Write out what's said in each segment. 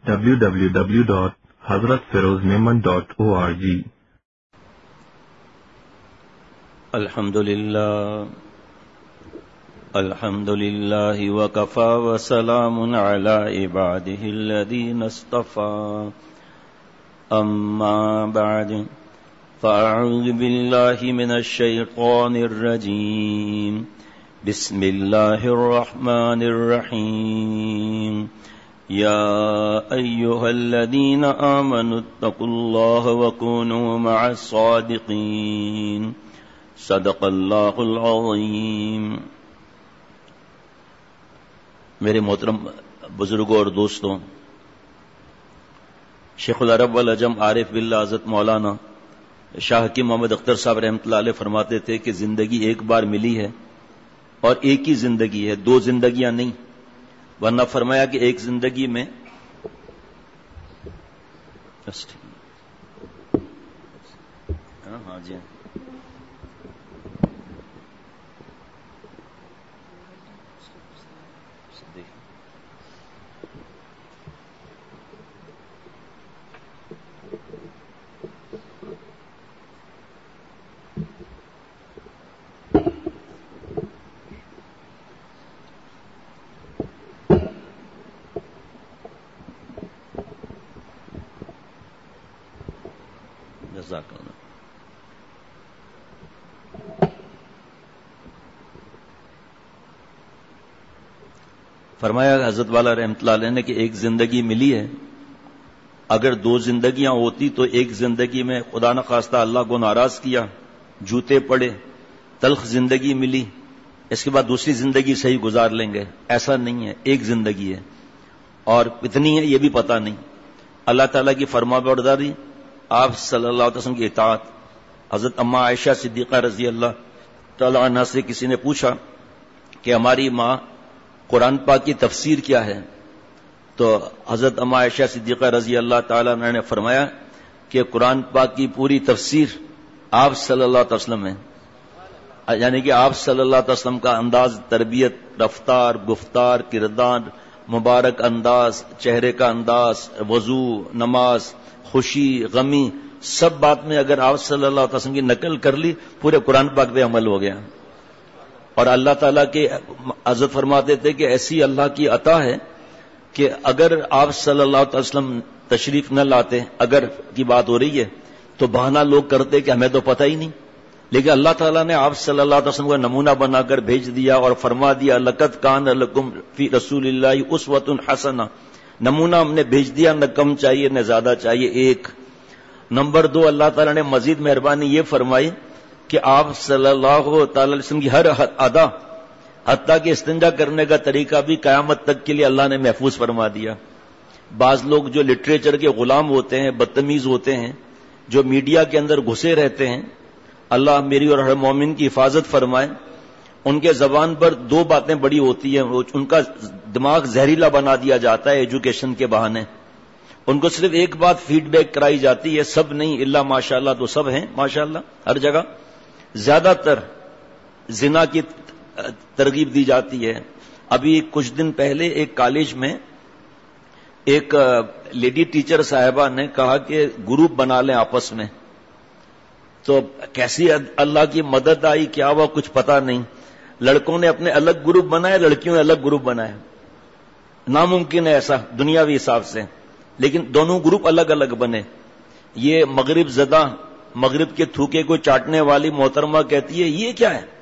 www.hazratfirozmeman.org. الحمد لله وكفى وسلام على عباده الذين اصطفى أما بعد فأعوذ بالله من الشيطان الرجيم بسم الله الرحمن الرحيم يا أيها الذين آمنوا اتقوا الله وكونوا مع الصادقين صدق الله العظيم. میرے محترم بزرگوں اور دوستوں، شیخ العرب والعجم عارف باللہ حضرت مولانا شاہ حکیم محمد اختر صاحب رحمۃ اللہ علیہ فرماتے تھے کہ زندگی ایک بار ملی ہے اور ایک ہی زندگی ہے، دو زندگیاں نہیں. ورنہ فرمایا کہ ایک زندگی میں ہاں جی فرمایا حضرت والا رحمۃ اللہ علیہ نے کہ ایک زندگی ملی ہے، اگر دو زندگیاں ہوتی تو ایک زندگی میں خدا نخواستہ اللہ کو ناراض کیا، جوتے پڑے، تلخ زندگی ملی، اس کے بعد دوسری زندگی صحیح گزار لیں گے. ایسا نہیں ہے، ایک زندگی ہے اور کتنی ہے یہ بھی پتہ نہیں. اللہ تعالیٰ کی فرما برداری، آپ صلی اللہ علیہ وسلم کی اطاعت. حضرت اما عائشہ صدیقہ رضی اللہ تعالیٰ عنہ سے کسی نے پوچھا کہ ہماری ماں قرآن پاک کی تفسیر کیا ہے، تو حضرت اما عائشہ صدیقہ رضی اللہ تعالیٰ عنہ نے فرمایا کہ قرآن پاک کی پوری تفسیر آپ صلی اللہ علیہ وسلم ہے. یعنی کہ آپ صلی اللہ علیہ وسلم کا انداز تربیت، رفتار، گفتار، کردار، مبارک انداز، چہرے کا انداز، وضو، نماز، خوشی، غمی، سب بات میں اگر آپ صلی اللہ علیہ وسلم کی نقل کر لی، پورے قرآن پاک پہ عمل ہو گیا. اور اللہ تعالیٰ کے حضرت فرماتے تھے کہ ایسی اللہ کی عطا ہے کہ اگر آپ صلی اللہ علیہ وسلم تشریف نہ لاتے، اگر کی بات ہو رہی ہے تو بہانہ لوگ کرتے کہ ہمیں تو پتہ ہی نہیں، لیکن اللہ تعالیٰ نے آپ صلی اللہ علیہ وسلم کا نمونہ بنا کر بھیج دیا اور فرما دیا لقد کان لکم فی رسول اللہ اسوۃ حسنہ. نمونہ ہم نے بھیج دیا، نہ کم چاہیے نہ زیادہ چاہیے، ایک. نمبر دو، اللہ تعالیٰ نے مزید مہربانی یہ فرمائی کہ آپ صلی اللہ تعالی وسلم کی ہر ادا، حتیٰ کہ استنجا کرنے کا طریقہ بھی قیامت تک کے لیے اللہ نے محفوظ فرما دیا. بعض لوگ جو لٹریچر کے غلام ہوتے ہیں، بدتمیز ہوتے ہیں، جو میڈیا کے اندر گھسے رہتے ہیں، اللہ میری اور ہر مومن کی حفاظت فرمائے. ان کے زبان پر دو باتیں بڑی ہوتی ہیں، ان کا دماغ زہریلا بنا دیا جاتا ہے ایجوکیشن کے بہانے. ان کو صرف ایک بات فیڈ بیک کرائی جاتی ہے، سب نہیں، اللہ ماشاءاللہ تو سب ہیں ماشاءاللہ ہر جگہ. زیادہ تر زنا کی ترغیب دی جاتی ہے. ابھی کچھ دن پہلے ایک کالج میں ایک لیڈی ٹیچر صاحبہ نے کہا کہ گروپ بنا لیں آپس میں. تو کیسی اللہ کی مدد آئی کیا ہوا کچھ پتا نہیں. لڑکوں نے اپنے الگ گروپ بنائے، لڑکیوں نے الگ گروپ بنائے. ناممکن ہے ایسا دنیاوی حساب سے، لیکن دونوں گروپ الگ الگ بنے. یہ مغرب زدہ، مغرب کے تھوکے کو چاٹنے والی محترمہ کہتی ہے یہ کیا ہے،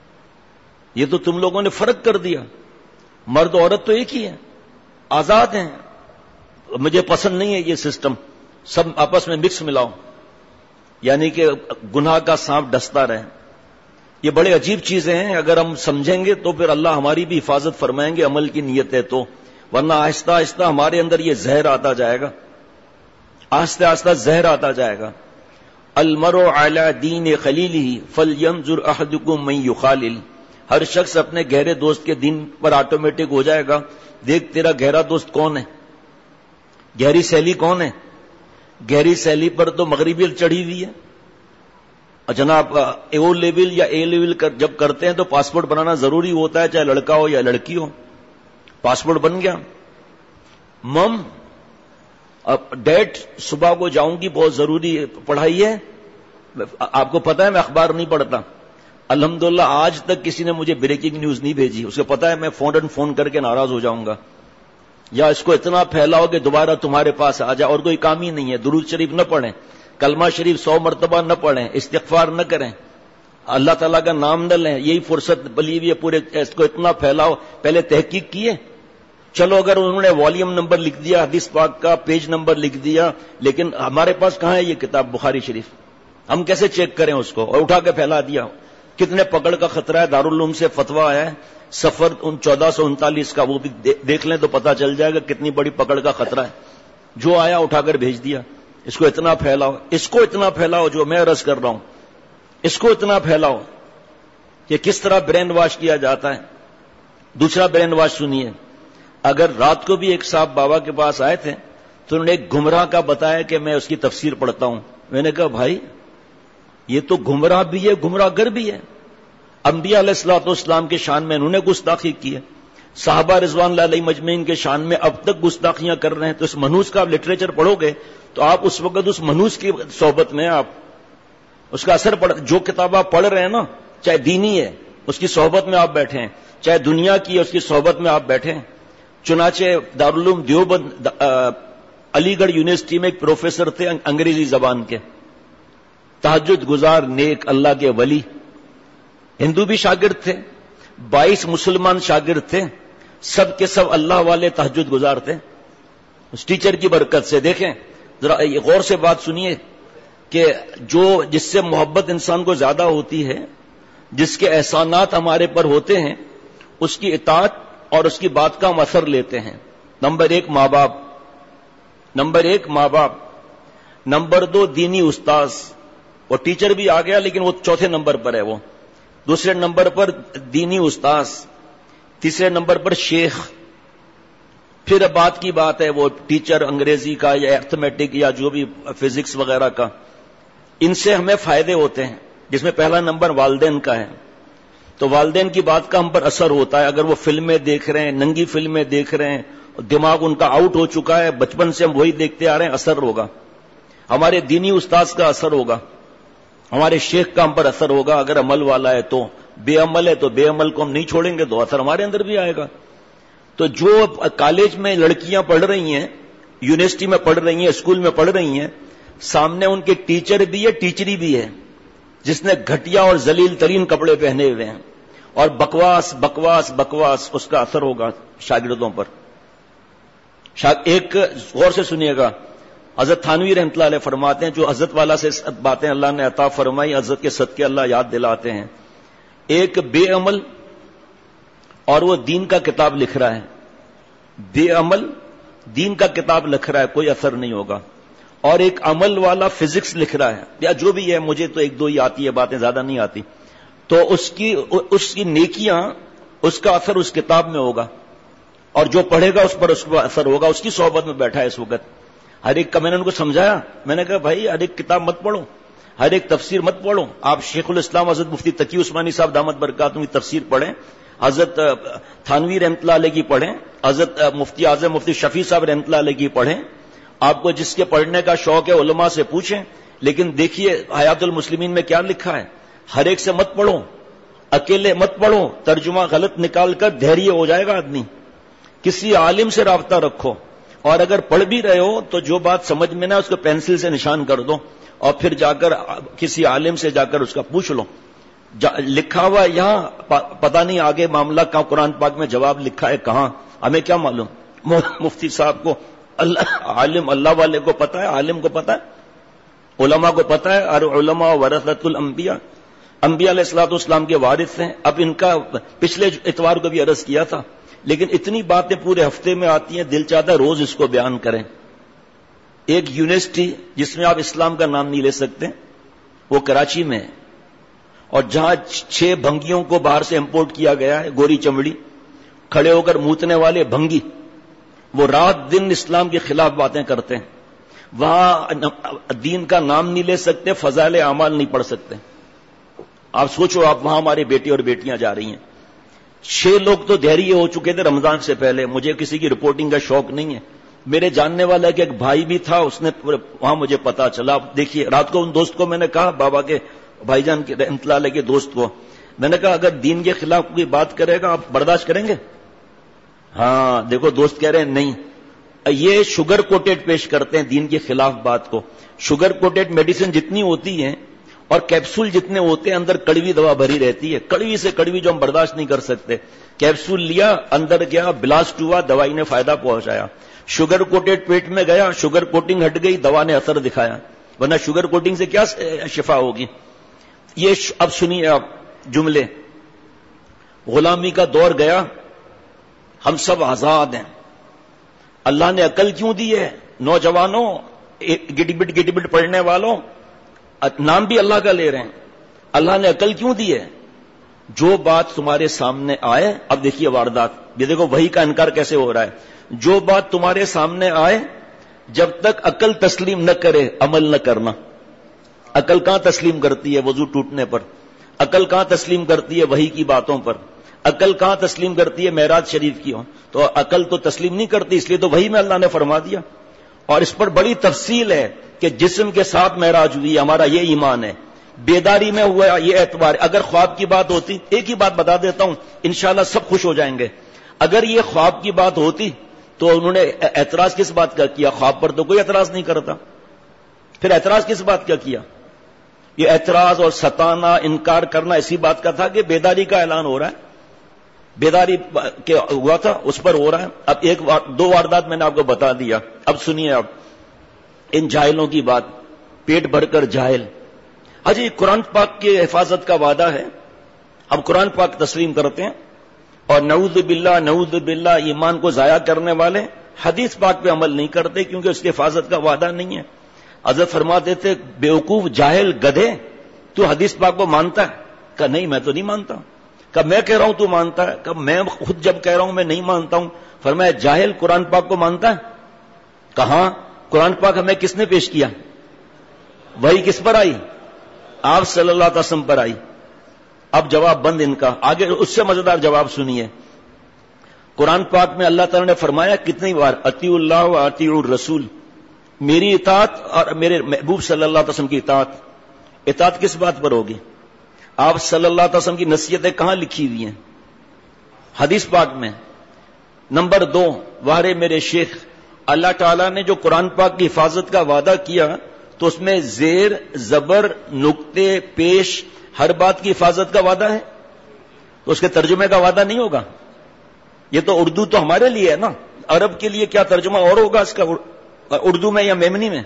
یہ تو تم لوگوں نے فرق کر دیا، مرد عورت تو ایک ہی ہے، آزاد ہیں. مجھے پسند نہیں ہے یہ سسٹم، سب آپس میں مکس ملاؤ، یعنی کہ گناہ کا سانپ ڈستا رہے. یہ بڑے عجیب چیزیں ہیں، اگر ہم سمجھیں گے تو پھر اللہ ہماری بھی حفاظت فرمائیں گے، عمل کی نیت ہے تو. ورنہ آہستہ آہستہ ہمارے اندر یہ زہر آتا جائے گا، آہستہ آہستہ زہر آتا جائے گا. المرء علی دین خلیلہ فلینظر احدکم من یخالل. ہر شخص اپنے گہرے دوست کے دین پر آٹومیٹک ہو جائے گا. دیکھ تیرا گہرا دوست کون ہے، گہری سہیلی کون ہے. گہری سہیلی پر تو مغربیت چڑھی ہوئی ہے. جناب او لیول یا اے لیول جب کرتے ہیں تو پاسپورٹ بنانا ضروری ہوتا ہے، چاہے لڑکا ہو یا لڑکی ہو. پاسپورٹ بن گیا. مم اب ڈیٹ صبح کو جاؤں گی، بہت ضروری پڑھائی ہے. آپ کو پتا ہے میں اخبار نہیں پڑھتا، الحمدللہ آج تک کسی نے مجھے بریکنگ نیوز نہیں بھیجی. اس کو پتا ہے میں فون کر کے ناراض ہو جاؤں گا، یا اس کو اتنا پھیلاؤ کہ دوبارہ تمہارے پاس آ جائے. اور کوئی کام ہی نہیں ہے. درود شریف نہ پڑھیں، کلمہ شریف 100 مرتبہ نہ پڑھیں، استغفار نہ کریں، اللہ تعالیٰ کا نام نہ لیں. یہی فرصت بلی ہوئی ہے پورے. اس کو اتنا پھیلاؤ. پہلے تحقیق کیے. چلو اگر انہوں نے والیوم نمبر لکھ دیا حدیث پاک کا، پیج نمبر لکھ دیا، لیکن ہمارے پاس کہاں ہے یہ کتاب بخاری شریف؟ ہم کیسے چیک کریں اس کو؟ اور اٹھا کے پھیلا دیا. کتنے پکڑ کا خطرہ ہے. دارالعلوم سے فتویٰ آیا ہے سفر 1439 کا، وہ بھی دیکھ لیں تو پتا چل جائے گا کتنی بڑی پکڑ کا خطرہ ہے. جو آیا اٹھا کر بھیج دیا. اس کو اتنا پھیلاؤ، اس کو اتنا پھیلاؤ جو میں عرض کر رہا ہوں، اس کو اتنا پھیلاؤ کہ کس طرح برین واش کیا جاتا ہے. دوسرا برین واش سنیے. اگر رات کو بھی ایک صاحب بابا کے پاس آئے تھے تو انہوں نے ایک گمراہ کا بتایا کہ میں اس کی تفسیر پڑھتا ہوں. میں نے کہا بھائی یہ تو گمراہ بھی ہے، گمراہ گر بھی ہے. انبیاء علیہ الصلوۃ والسلام کے شان میں انہوں نے گستاخی کی ہے، صحابہ رضوان اللہ علیہم اجمعین کے شان میں اب تک گستاخیاں کر رہے ہیں. تو اس منحوس کا آپ لٹریچر پڑھو گے تو آپ اس وقت اس منحوس کی صحبت میں آپ اس کا اثر پڑ. جو کتاب آپ پڑھ رہے ہیں نا، چاہے دینی ہے اس کی صحبت میں آپ بیٹھے ہیں، چاہے دنیا کی ہے اس کی صحبت میں آپ بیٹھے ہیں. چنانچہ دارالعلوم دیوبند علی گڑھ یونیورسٹی میں ایک پروفیسر تھے انگریزی زبان کے، تہجد گزار نیک اللہ کے ولی. ہندو بھی شاگرد تھے، 22 مسلمان شاگرد تھے، سب کے سب اللہ والے تہجد گزار تھے. اس ٹیچر کی برکت سے دیکھیں ذرا غور سے بات سنیے کہ جس سے محبت انسان کو زیادہ ہوتی ہے، جس کے احسانات ہمارے پر ہوتے ہیں، اس کی اطاعت اور اس کی بات کا ہم اثر لیتے ہیں. نمبر 1 ماں باپ، نمبر 1 ماں باپ، نمبر 2 دینی استاذ. وہ ٹیچر بھی آ گیا لیکن وہ چوتھے نمبر پر ہے. وہ دوسرے نمبر پر دینی استاذ، تیسرے نمبر پر شیخ. پھر بات کی بات ہے وہ ٹیچر انگریزی کا یا ایتھمیٹک یا جو بھی فزکس وغیرہ کا. ان سے ہمیں فائدے ہوتے ہیں، جس میں پہلا نمبر والدین کا ہے. تو والدین کی بات کا ہم پر اثر ہوتا ہے. اگر وہ فلمیں دیکھ رہے ہیں، ننگی فلمیں دیکھ رہے ہیں، دماغ ان کا آؤٹ ہو چکا ہے، بچپن سے ہم وہی دیکھتے آ رہے ہیں، اثر ہوگا. ہمارے دینی استاذ کا اثر ہوگا، ہمارے شیخ کا ہم پر اثر ہوگا. اگر عمل والا ہے تو، بے عمل ہے تو بے عمل کو ہم نہیں چھوڑیں گے تو اثر ہمارے اندر بھی آئے گا. تو جو کالج میں لڑکیاں پڑھ رہی ہیں، یونیورسٹی میں پڑھ رہی ہیں، اسکول میں پڑھ رہی ہیں، سامنے ان کے ٹیچر بھی ہے، ٹیچری بھی ہے، جس نے گھٹیا اور ذلیل ترین کپڑے پہنے ہوئے ہیں، اور بکواس بکواس بکواس، اس کا اثر ہوگا شاگردوں پر. ایک غور سے سنیے گا، حضرت تھانوی رحمۃ اللہ علیہ فرماتے ہیں، جو حضرت والا سے باتیں اللہ نے عطا فرمائی، حضرت کے صدقے اللہ یاد دلاتے ہیں. ایک بے عمل اور وہ دین کا کتاب لکھ رہا ہے، بے عمل دین کا کتاب لکھ رہا ہے، کوئی اثر نہیں ہوگا. اور ایک عمل والا فزکس لکھ رہا ہے، یا جو بھی ہے، مجھے تو 1-2 ہی آتی ہے، باتیں زیادہ نہیں آتی. تو اس کی نیکیاں، اس کا اثر اس کتاب میں ہوگا، اور جو پڑھے گا اس پر اس کا اثر ہوگا. اس کی صحبت میں بیٹھا ہے اس وقت. ہر ایک کا میں نے ان کو سمجھایا، میں نے کہا بھائی ہر ایک کتاب مت پڑھو، ہر ایک تفسیر مت پڑھو. آپ شیخ الاسلام حضرت مفتی تقی عثمانی صاحب دامت برکاتہم کی تفسیر پڑھیں، حضرت تھانوی رحمۃ اللہ علیہ کی پڑھیں، حضرت مفتی اعظم مفتی شفیع صاحب رحمۃ اللہ علیہ کی پڑھیں. آپ کو جس کے پڑھنے کا شوق ہے علماء سے پوچھیں. لیکن دیکھیے حیات المسلمین میں کیا لکھا ہے، ہر ایک سے مت پڑھو، اکیلے مت پڑھو، ترجمہ غلط نکال کر دھیریہ ہو جائے گا آدمی. کسی عالم سے رابطہ رکھو، اور اگر پڑھ بھی رہے ہو تو جو بات سمجھ میں نہ اس کو پینسل سے نشان کر دو، اور پھر جا کر کسی عالم سے جا کر اس کا پوچھ لو. لکھا ہوا یہاں پتہ نہیں آگے معاملہ کا قرآن پاک میں جواب لکھا ہے کہاں، ہمیں کیا معلوم. مفتی صاحب کو عالم اللہ والے کو پتہ ہے، عالم کو پتہ ہے، علماء کو پتہ ہے. اور علماء ورثۃ الانبیاء، انبیاء علیہ الصلوۃ والسلام کے وارث ہیں. اب ان کا پچھلے اتوار کو بھی عرض کیا تھا، لیکن اتنی باتیں پورے ہفتے میں آتی ہیں، دل چاہتا ہے روز اس کو بیان کریں. ایک یونیورسٹی جس میں آپ اسلام کا نام نہیں لے سکتے، وہ کراچی میں ہے، اور جہاں 6 بھنگیوں کو باہر سے امپورٹ کیا گیا ہے، گوری چمڑی، کھڑے ہو کر موتنے والے بھنگی، وہ رات دن اسلام کے خلاف باتیں کرتے ہیں. وہاں دین کا نام نہیں لے سکتے، فضائل اعمال نہیں پڑھ سکتے. آپ سوچو، آپ وہاں ہمارے بیٹے اور بیٹیاں جا رہی ہیں. 6 لوگ تو دہریے ہو چکے تھے رمضان سے پہلے. مجھے کسی کی رپورٹنگ کا شوق نہیں ہے، میرے جاننے والا کہ ایک بھائی بھی تھا, اس نے وہاں مجھے پتا چلا. دیکھیے رات کو ان دوست کو میں نے کہا, بابا کے بھائی جان کے رحمۃ اللہ علیہ کے دوست کو میں نے کہا, اگر دین کے خلاف کوئی بات کرے گا آپ برداشت کریں گے؟ ہاں دیکھو دوست کہہ رہے ہیں نہیں. یہ شوگر کوٹیڈ پیش کرتے ہیں دین کے خلاف بات کو. شوگر کوٹیڈ میڈیسن جتنی ہوتی ہیں اور کیپسول جتنے ہوتے ہیں, اندر کڑوی دوا بھری رہتی ہے, کڑوی سے کڑوی جو ہم برداشت نہیں کر سکتے. کیپسول لیا, اندر گیا, بلاسٹ ہوا, دوائی نے فائدہ پہنچایا. شوگر کوٹیڈ پیٹ میں گیا, شوگر کوٹنگ ہٹ گئی, دوا نے اثر دکھایا, ورنہ شوگر کوٹنگ سے کیا شفا ہوگی. یہ اب سنیے آپ جملے. غلامی کا دور گیا, ہم سب آزاد ہیں. اللہ نے عقل کیوں دی ہے؟ نوجوانوں, گڈ بٹ پڑھنے والوں, نام بھی اللہ کا لے رہے ہیں. اللہ نے عقل کیوں دی ہے؟ جو بات تمہارے سامنے آئے. اب دیکھیے واردات, یہ دیکھو وحی کا انکار کیسے ہو رہا ہے. جو بات تمہارے سامنے آئے, جب تک عقل تسلیم نہ کرے عمل نہ کرنا. عقل کہاں تسلیم کرتی ہے وضو ٹوٹنے پر؟ عقل کہاں تسلیم کرتی ہے وحی کی باتوں پر؟ عقل کہاں تسلیم کرتی ہے معراج شریف کی ہو؟ تو عقل تو تسلیم نہیں کرتی, اس لیے تو وحی میں اللہ نے فرما دیا. اور اس پر بڑی تفصیل ہے کہ جسم کے ساتھ معراج ہوئی, ہمارا یہ ایمان ہے. بیداری میں ہوا یہ اعتبار. اگر خواب کی بات ہوتی, ایک ہی بات بتا دیتا ہوں, انشاءاللہ سب خوش ہو جائیں گے. اگر یہ خواب کی بات ہوتی تو انہوں نے اعتراض کس بات کا کیا؟ خواب پر تو کوئی اعتراض نہیں کرتا, پھر اعتراض کس بات کا کیا؟ یہ اعتراض اور ستانا, انکار کرنا اسی بات کا تھا کہ بیداری کا اعلان ہو رہا ہے. بیداری کے ہوا تھا, اس پر ہو رہا ہے. اب دو واردات میں نے آپ کو بتا دیا. اب سنیے آپ ان جاہلوں کی بات, پیٹ بھر کر جاہل. حجی قرآن پاک کی حفاظت کا وعدہ ہے, اب قرآن پاک تسلیم کرتے ہیں, اور نعوذ باللہ ایمان کو ضائع کرنے والے حدیث پاک پہ عمل نہیں کرتے کیونکہ اس کی حفاظت کا وعدہ نہیں ہے. حضرت فرماتے تھے, بیوقوف جاہل گدھے, تو حدیث پاک کو مانتا ہے؟ کہ نہیں میں تو نہیں مانتا. کہ میں کہہ رہا ہوں تو مانتا ہے؟ کہ میں خود جب کہہ رہا ہوں میں نہیں مانتا ہوں. فرمایا جاہل قرآن پاک کو مانتا ہے؟ کہاں؟ قرآن پاک ہمیں کس نے پیش کیا؟ وہی کس پر آئی؟ آپ صلی اللہ علیہ وسلم پر آئی. اب جواب بند ان کا, آگے اس سے مزیدار جواب سنیے. قرآن پاک میں اللہ تعالی نے فرمایا کتنی بار, اطیعوا اللہ و اطیعوا الرسول, میری اطاعت اور میرے محبوب صلی اللہ علیہ وسلم کی اطاعت. اطاعت کس بات پر ہوگی؟ آپ صلی اللہ علیہ وسلم کی نصیحتیں کہاں لکھی ہوئی ہیں؟ حدیث پاک میں. نمبر 2, وارے میرے شیخ, اللہ تعالیٰ نے جو قرآن پاک کی حفاظت کا وعدہ کیا تو اس میں زیر, زبر, نقطے, پیش, ہر بات کی حفاظت کا وعدہ ہے, تو اس کے ترجمے کا وعدہ نہیں ہوگا؟ یہ تو اردو تو ہمارے لیے ہے نا, عرب کے لیے کیا ترجمہ اور ہوگا اس کا, اردو میں یا میمنی میں؟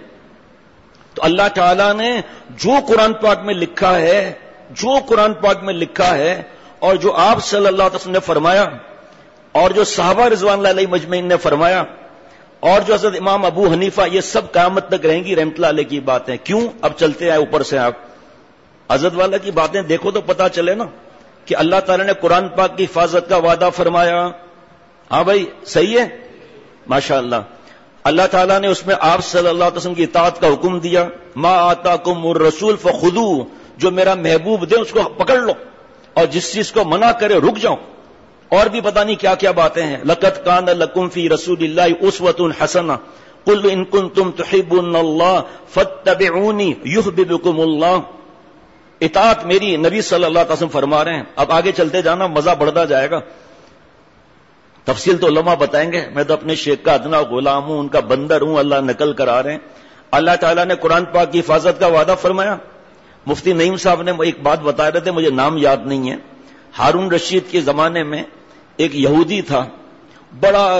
تو اللہ تعالیٰ نے جو قرآن پاک میں لکھا ہے, جو قرآن پاک میں لکھا ہے, اور جو آپ صلی اللہ علیہ وسلم نے فرمایا, اور جو صحابہ رضوان اللہ علیہ مجمعین نے فرمایا, اور جو حضرت امام ابو حنیفہ, یہ سب قیامت تک رہیں گی رحمت اللہ علیہ کی باتیں. کیوں؟ اب چلتے ہیں اوپر سے, آپ حضرت والا کی باتیں دیکھو تو پتا چلے نا کہ اللہ تعالیٰ نے قرآن پاک کی حفاظت کا وعدہ فرمایا. ہاں بھائی صحیح ہے, ماشاء اللہ. اللہ تعالیٰ نے اس میں آپ صلی اللہ علیہ وسلم کی اطاعت کا حکم دیا, ما آتاکم الرسول فخذوہ, جو میرا محبوب دے اس کو پکڑ لو, اور جس چیز کو منع کرے رک جاؤ. اور بھی پتہ نہیں کیا کیا باتیں ہیں. لقد کان لکم فی رسول اللہ اسوۃ حسنہ قل ان کنتم تحبون اللہ فاتبعونی یحببکم اللہ. اطاعت میری نبی صلی اللہ علیہ وسلم فرما رہے ہیں. اب آگے چلتے جانا, مزہ بڑھتا جائے گا, تفصیل تو علماء بتائیں گے. میں تو اپنے شیخ کا ادنا غلام ہوں, ان کا بندر ہوں, اللہ نقل کرا رہے ہیں. اللہ تعالیٰ نے قرآن پاک کی حفاظت کا وعدہ فرمایا. مفتی نعیم صاحب نے ایک بات بتا رہے تھے, مجھے نام یاد نہیں ہے. ہارون رشید کے زمانے میں ایک یہودی تھا, بڑا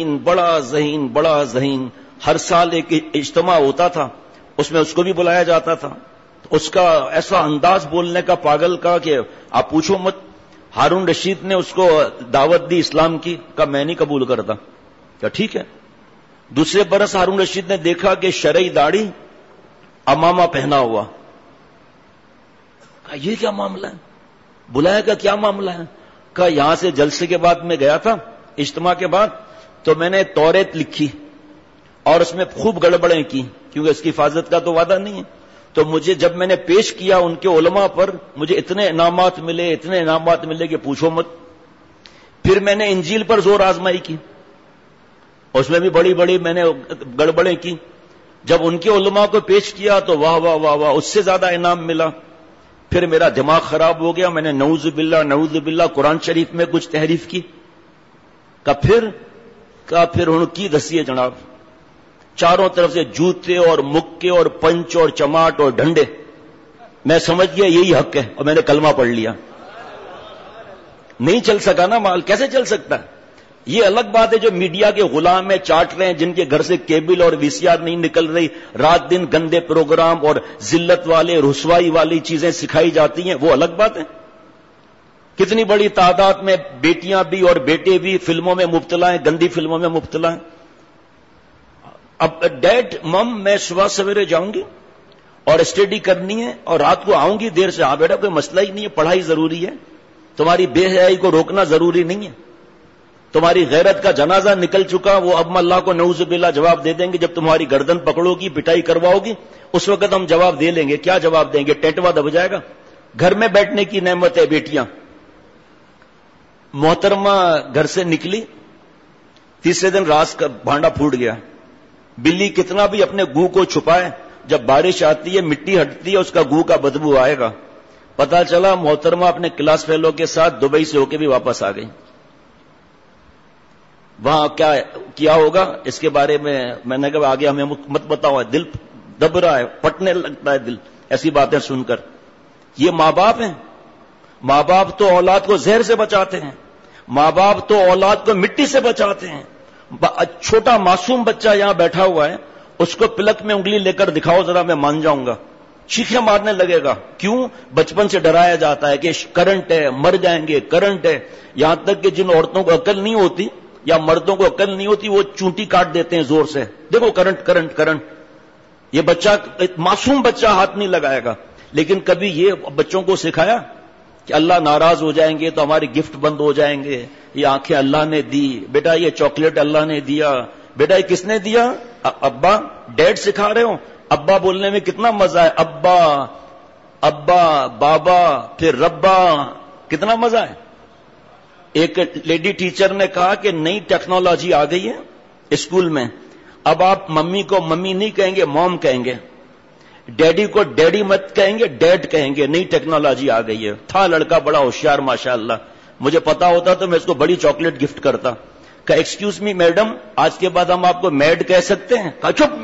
ذہین. ہر سال ایک اجتماع ہوتا تھا, اس میں اس کو بھی بلایا جاتا تھا. اس کا ایسا انداز بولنے کا پاگل کا کہ آپ پوچھو مت. ہارون رشید نے اس کو دعوت دی اسلام کی, کہا میں نہیں قبول کرتا. کہا ٹھیک ہے. دوسرے برس ہارون رشید نے دیکھا کہ شرعی داڑھی, امامہ پہنا ہوا. کہا یہ کیا معاملہ ہے؟ بلایا کہ کیا معاملہ ہے؟ کہا یہاں سے جلسے کے بعد میں گیا تھا, اجتماع کے بعد, تو میں نے توریت لکھی اور اس میں خوب گڑبڑیں کی کیونکہ اس کی حفاظت کا تو وعدہ نہیں ہے. تو مجھے جب میں نے پیش کیا ان کے علماء پر, مجھے اتنے انعامات ملے کہ پوچھو مت. پھر میں نے انجیل پر زور آزمائی کی, اس میں بھی بڑی بڑی میں نے گڑبڑیں کی. جب ان کے علماء کو پیش کیا تو واہ واہ واہ واہ، اس سے زیادہ انعام ملا. پھر میرا دماغ خراب ہو گیا، میں نے نعوذ باللہ قرآن شریف میں کچھ تحریف کی. پھر ان کی دسی ہے جناب، چاروں طرف سے جوتے اور مکے اور پنچ اور چماٹ اور ڈنڈے. میں سمجھ گیا یہی حق ہے اور میں نے کلمہ پڑھ لیا. نہیں چل سکا نا مال، کیسے چل سکتا ہے؟ یہ الگ بات ہے جو میڈیا کے غلام میں چاٹ رہے ہیں، جن کے گھر سے کیبل اور وی سی آر نہیں نکل رہی، رات دن گندے پروگرام اور ذلت والے رسوائی والی چیزیں سکھائی جاتی ہیں، وہ الگ بات ہے. کتنی بڑی تعداد میں بیٹیاں بھی اور بیٹے بھی فلموں میں مبتلا ہیں، گندی فلموں میں مبتلا ہیں. اب ڈیڈ مم میں صبح سویرے جاؤں گی اور اسٹڈی کرنی ہے اور رات کو آؤں گی دیر سے. ہاں بیٹا کوئی مسئلہ ہی نہیں ہے، پڑھائی ضروری ہے، تمہاری بے حیائی کو روکنا ضروری نہیں ہے. تمہاری غیرت کا جنازہ نکل چکا، وہ اب اللہ کو نعوذ باللہ جواب دے دیں گے. جب تمہاری گردن پکڑو گی، پٹائی کرواؤ گی، اس وقت ہم جواب دے لیں گے. کیا جواب دیں گے؟ ٹینٹوا دب جائے گا. گھر میں بیٹھنے کی نعمت ہے بیٹیاں. محترمہ گھر سے نکلی، تیسرے دن راس کا بھانڈا پھوٹ گیا. بلی کتنا بھی اپنے گو کو چھپائے، جب بارش آتی ہے مٹی ہٹتی ہے، اس کا گو کا بدبو آئے گا. پتا چلا محترمہ اپنے کلاس فیلو کے ساتھ دبئی سے ہو کے بھی واپس آ گئی. وہاں کیا کیا ہوگا اس کے بارے میں نے کہا آگے ہمیں مت بتاؤ. دل دب رہا ہے، پھٹنے لگتا ہے دل ایسی باتیں سن کر. یہ ماں باپ ہیں. ماں باپ تو اولاد کو زہر سے بچاتے ہیں، ماں باپ تو اولاد کو مٹی سے بچاتے ہیں. چھوٹا معصوم بچہ یہاں بیٹھا ہوا ہے، اس کو پلک میں انگلی لے کر دکھاؤ ذرا، میں مان جاؤں گا. چیخیں مارنے لگے گا. کیوں؟ بچپن سے ڈرایا جاتا ہے کہ کرنٹ ہے، مر جائیں گے، کرنٹ ہے. یہاں تک کہ جن عورتوں کو عقل نہیں ہوتی یا مردوں کو عقل نہیں ہوتی، وہ چونٹی کاٹ دیتے ہیں زور سے. دیکھو کرنٹ کرنٹ کرنٹ. یہ بچہ، معصوم بچہ ہاتھ نہیں لگائے گا. لیکن کبھی یہ بچوں کو سکھایا کہ اللہ ناراض ہو جائیں گے تو ہماری گفٹ بند ہو جائیں گے، یہ آنکھیں اللہ نے دی، بیٹا یہ چاکلیٹ اللہ نے دیا، بیٹا یہ کس نے دیا؟ ابا. ڈیڈ سکھا رہے ہو. ابا بولنے میں کتنا مزہ ہے. ابا ابا بابا پھر ربا، کتنا مزہ ہے. ایک لیڈی ٹیچر نے کہا کہ نئی ٹیکنالوجی آ گئی ہے اسکول میں، اب آپ ممی کو ممی نہیں کہیں گے، موم کہیں گے. ڈیڈی کو ڈیڈی مت کہیں گے، ڈیڈ کہیں گے. نئی ٹیکنالوجی آ گئی ہے. تھا لڑکا بڑا ہوشیار ماشاءاللہ، مجھے پتا ہوتا تو میں اس کو بڑی چاکلیٹ گفٹ کرتا. کہا ایکسکیوز می میڈم، آج کے بعد ہم آپ کو میڈ کہہ سکتے ہیں؟ کہا چپ.